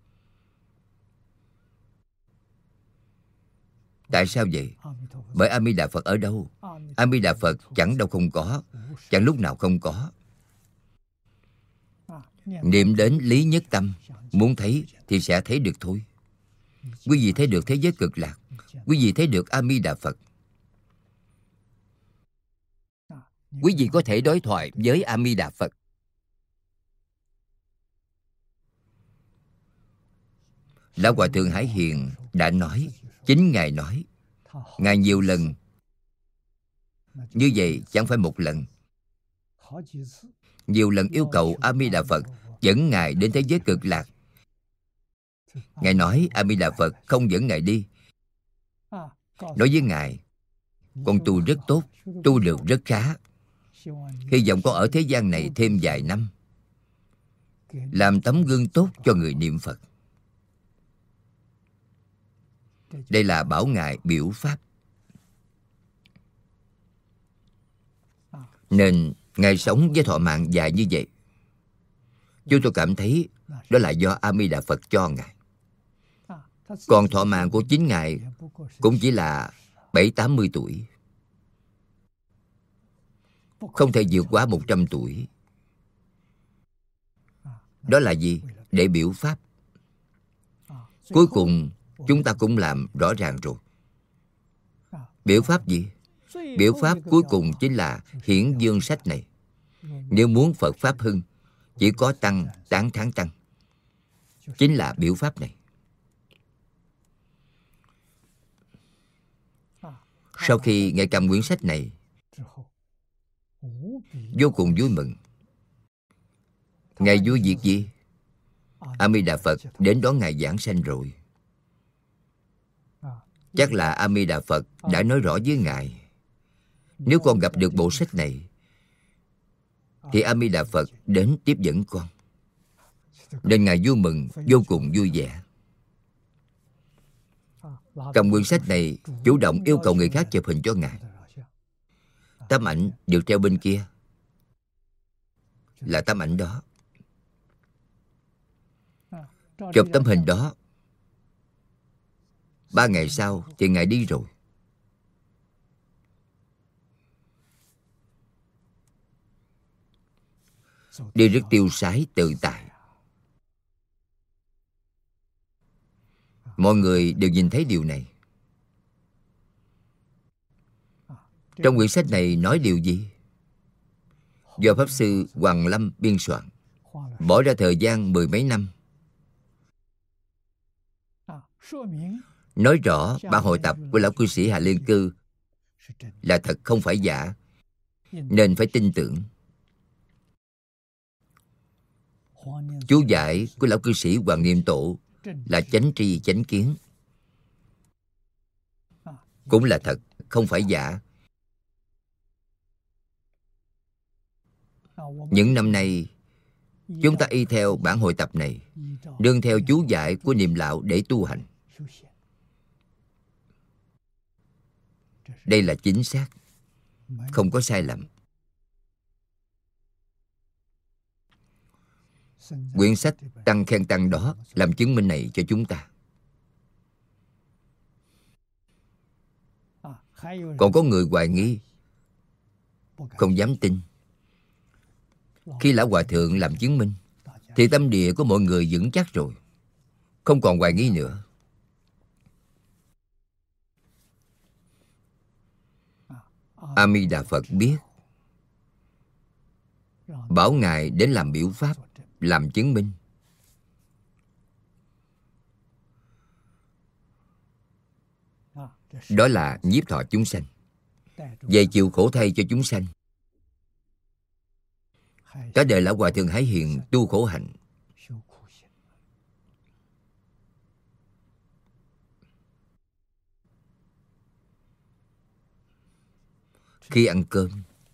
Tại sao vậy? Bởi A Di Đà Phật ở đâu? A Di Đà Phật chẳng đâu không có, chẳng lúc nào không có. Niệm đến lý nhất tâm, muốn thấy thì sẽ thấy được thôi. Quý vị thấy được thế giới cực lạc, quý vị thấy được A Di Đà Phật. Quý vị có thể đối thoại với A Di Đà Phật. Lão Hòa Thượng Hải Hiền đã nói, chính Ngài nói. Ngài nhiều lần. Như vậy chẳng phải một lần. Nhiều lần yêu cầu A Di Đà Phật dẫn Ngài đến thế giới cực lạc. Ngài nói A Di Đà Phật không dẫn Ngài đi. Nói với Ngài, con tu rất tốt, tu được rất khá. Hy vọng con ở thế gian này thêm vài năm, làm tấm gương tốt cho người niệm Phật. Đây là bảo Ngài biểu pháp. Nên Ngài sống với thọ mạng dài như vậy. Chúng tôi cảm thấy đó là do A Di Đà Phật cho Ngài. Còn thọ mạng của chính Ngài cũng chỉ là bảy tám mươi tuổi, không thể vượt quá một trăm tuổi. Đó là gì? Để biểu pháp. Cuối cùng chúng ta cũng làm rõ ràng rồi. Biểu pháp gì? Biểu pháp cuối cùng chính là hiển dương sách này. Nếu muốn Phật Pháp hưng, chỉ có tăng, tán thán tăng, chính là biểu pháp này. Sau khi Ngài cầm quyển sách này, vô cùng vui mừng. Ngài vui việc gì? A Di Đà Phật đến đón Ngài giảng sanh rồi. Chắc là A Di Đà Phật đã nói rõ với Ngài, nếu con gặp được bộ sách này thì A Di Đà Phật đến tiếp dẫn con. Nên Ngài vui mừng, vô cùng vui vẻ. Cầm quyển sách này, chủ động yêu cầu người khác chụp hình cho Ngài. Tấm ảnh được treo bên kia là tấm ảnh đó. Chụp tấm hình đó, ba ngày sau thì Ngài đi rồi. Đi rất tiêu sái tự tại. Mọi người đều nhìn thấy điều này. Trong quyển sách này nói điều gì? Do Pháp Sư Hoàng Lâm biên soạn, bỏ ra thời gian mười mấy năm. Nói rõ bản hội tập của lão cư sĩ Hà Liên Cư là thật, không phải giả, nên phải tin tưởng. Chú giải của lão cư sĩ Hoàng Niệm Tổ là chánh tri chánh kiến, cũng là thật, không phải giả. Những năm nay, chúng ta y theo bản hội tập này, nương theo chú giải của Niệm Lão để tu hành. Đây là chính xác, không có sai lầm. Quyển sách Tăng Khen Tăng đó làm chứng minh này cho chúng ta. Còn có người hoài nghi, không dám tin. Khi Lão Hòa Thượng làm chứng minh, thì tâm địa của mọi người vững chắc rồi, không còn hoài nghi nữa. A Di Đà Phật biết, bảo Ngài đến làm biểu pháp, làm chứng minh. Đó là nhiếp thọ chúng sanh, về chịu khổ thay cho chúng sanh. Cả đời Lão Hòa Thượng Hải Hiền tu khổ hạnh. Khi ăn cơm,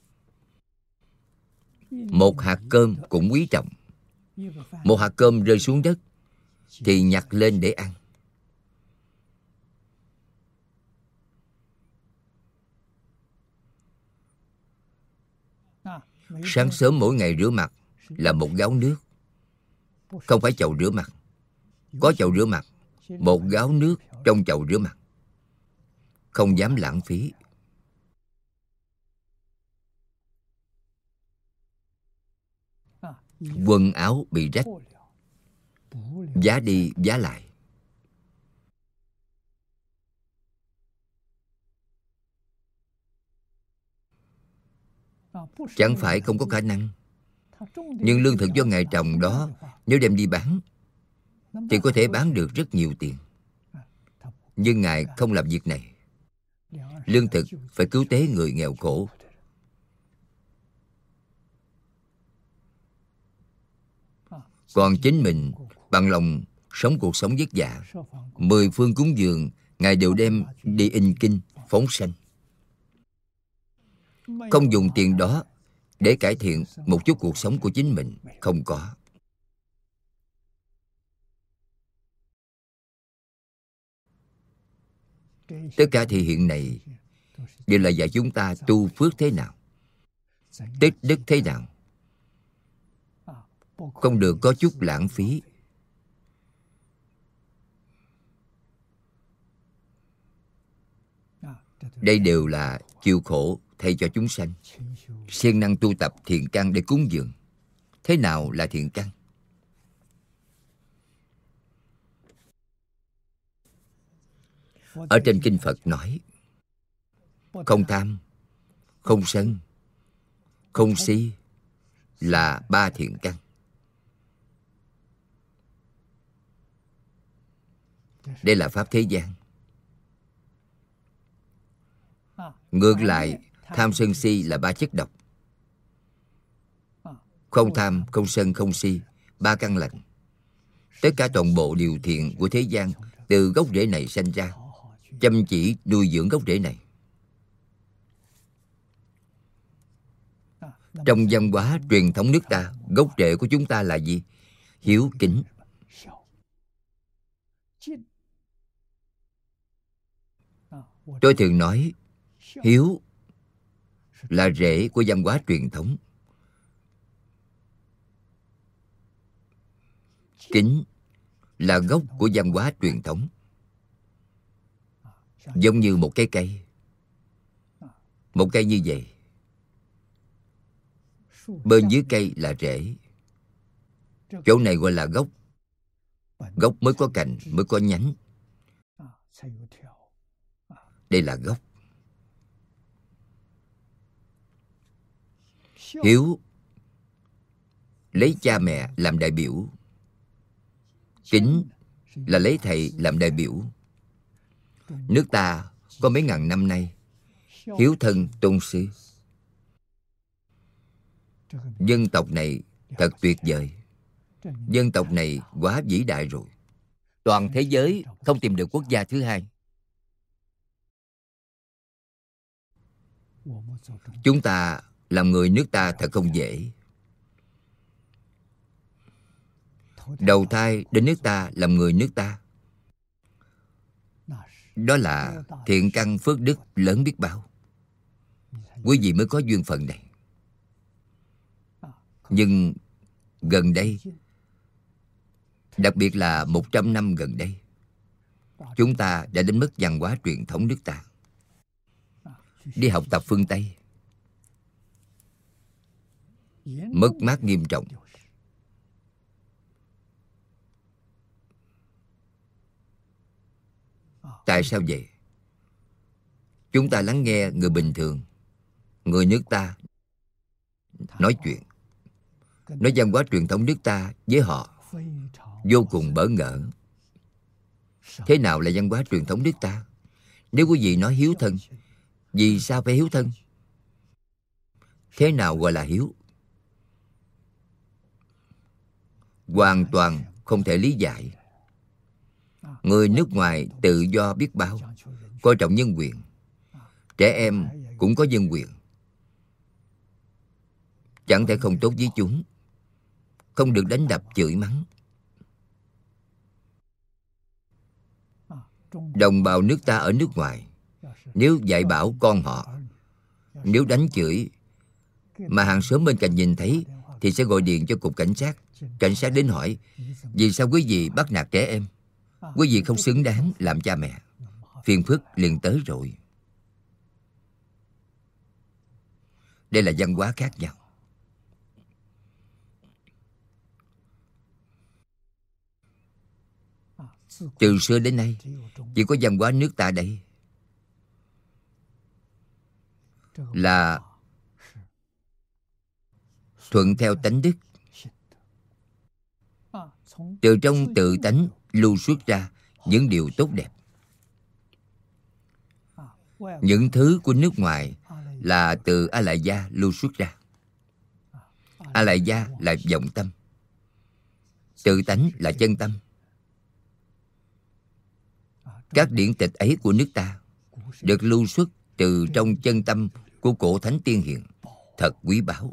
một hạt cơm cũng quý trọng. Một hạt cơm rơi xuống đất thì nhặt lên để ăn. Sáng sớm mỗi ngày rửa mặt là một gáo nước, không phải chậu rửa mặt. Có chậu rửa mặt, một gáo nước trong chậu rửa mặt, không dám lãng phí. Quần áo bị rách, vá đi vá lại. Chẳng phải không có khả năng, nhưng lương thực do Ngài trồng đó, nếu đem đi bán thì có thể bán được rất nhiều tiền. Nhưng Ngài không làm việc này. Lương thực phải cứu tế người nghèo khổ. Còn chính mình bằng lòng sống cuộc sống vất vả, mười phương cúng dường Ngài đều đem đi in kinh, phóng sanh. Không dùng tiền đó để cải thiện một chút cuộc sống của chính mình, không có. Tất cả thị hiện này đều là dạy chúng ta tu phước thế nào. tích đức thế nào, không được có chút lãng phí. Đây đều là chịu khổ thay cho chúng sanh, siêng năng tu tập thiện căn để cúng dường. Thế nào là thiện căn? Ở trên kinh Phật nói, không tham, không sân, không si là ba thiện căn. Đây là pháp thế gian. Ngược lại, tham sân si là ba chất độc. Không tham, không sân, không si, ba căn lành. Tất cả toàn bộ điều thiện của thế gian từ gốc rễ này sanh ra. Chăm chỉ nuôi dưỡng gốc rễ này. Trong văn hóa truyền thống nước ta, gốc rễ của chúng ta là gì? Hiếu kính. Tôi thường nói, hiếu là rễ của văn hóa truyền thống. Kính là gốc của văn hóa truyền thống. Giống như một cái cây. Một cây như vậy, bên dưới cây là rễ. Chỗ này gọi là gốc. Gốc mới có cành, mới có nhánh. Đây là gốc. Hiếu lấy cha mẹ làm đại biểu. Kính là lấy thầy làm đại biểu. Nước ta có mấy ngàn năm nay hiếu thân tôn sư. Dân tộc này thật tuyệt vời. Dân tộc này quá vĩ đại rồi. Toàn thế giới không tìm được quốc gia thứ hai. Chúng ta làm người nước ta thật không dễ. Đầu thai đến nước ta làm người nước ta, đó là thiện căn phước đức lớn biết bao. Quý vị mới có duyên phận này. Nhưng gần đây, đặc biệt là một trăm năm gần đây, chúng ta đã đánh mất văn hóa truyền thống nước ta. Đi học tập phương Tây, mất mát nghiêm trọng. Tại sao vậy? Chúng ta lắng nghe người bình thường, người nước ta nói chuyện, nói văn hóa truyền thống nước ta với họ vô cùng bỡ ngỡ. Thế nào là văn hóa truyền thống nước ta? Nếu quý vị nói hiếu thân, vì sao phải hiếu thân? Thế nào gọi là hiếu? Hoàn toàn không thể lý giải. Người nước ngoài tự do biết bao, coi trọng nhân quyền. Trẻ em cũng có nhân quyền. Chẳng thể không tốt với chúng, không được đánh đập chửi mắng. Đồng bào nước ta ở nước ngoài, nếu dạy bảo con họ, nếu đánh chửi mà hàng xóm bên cạnh nhìn thấy, thì sẽ gọi điện cho cục cảnh sát. Cảnh sát đến hỏi, vì sao quý vị bắt nạt trẻ em? Quý vị không xứng đáng làm cha mẹ. Phiền phức liền tới rồi. Đây là văn hóa khác nhau. Từ xưa đến nay, chỉ có văn hóa nước ta đây là thuận theo tánh đức. Từ trong tự tánh lưu xuất ra những điều tốt đẹp. Những thứ của nước ngoài là từ A Lại Gia lưu xuất ra. A Lại Gia là vọng tâm, tự tánh là chân tâm. Các điển tịch ấy của nước ta được lưu xuất từ trong chân tâm của cổ thánh tiên hiền, thật quý báu.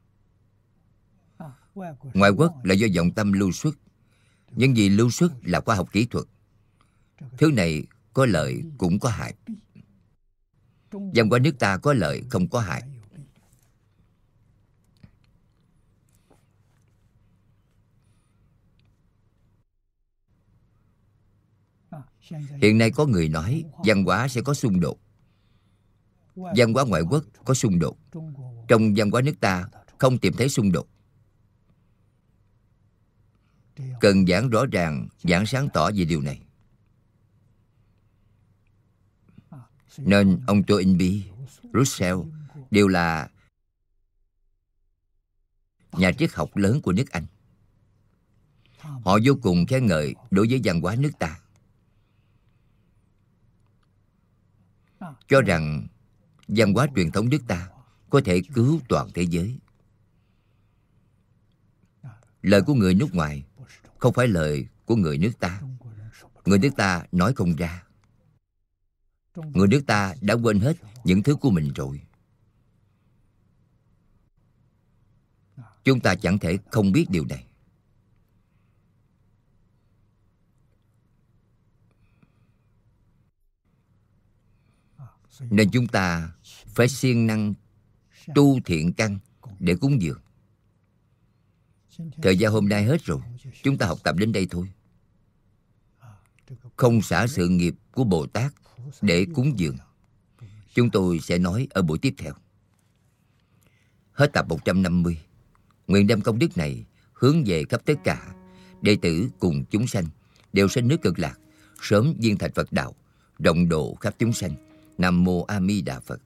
Ngoại quốc là do vọng tâm lưu xuất, nhưng vì lưu xuất là khoa học kỹ thuật. Thứ này có lợi cũng có hại. Văn hóa nước ta có lợi không có hại. Hiện nay có người nói văn hóa sẽ có xung đột. Văn hóa ngoại quốc có xung đột. Trong văn hóa nước ta không tìm thấy xung đột. Cần giảng rõ ràng, giảng sáng tỏ về điều này. Nên ông Toynbee, Russell đều là nhà triết học lớn của nước Anh. Họ vô cùng khen ngợi đối với văn hóa nước ta, cho rằng văn hóa truyền thống nước ta có thể cứu toàn thế giới. Lời của người nước ngoài không phải lời của người nước ta. Người nước ta nói không ra. Người nước ta đã quên hết những thứ của mình rồi. Chúng ta chẳng thể không biết điều này. Nên chúng ta phải siêng năng tu thiện căn để cúng dường. Thời gian hôm nay hết rồi, chúng ta học tập đến đây thôi. Không xả sự nghiệp của Bồ Tát để cúng dường, chúng tôi sẽ nói ở buổi tiếp theo. Hết tập một trăm năm mươi. Nguyện đem công đức này hướng về khắp tất cả đệ tử cùng chúng sanh đều sanh nước Cực Lạc, sớm viên thành Phật đạo, rộng độ khắp chúng sanh. Nam mô A Di Đà Phật.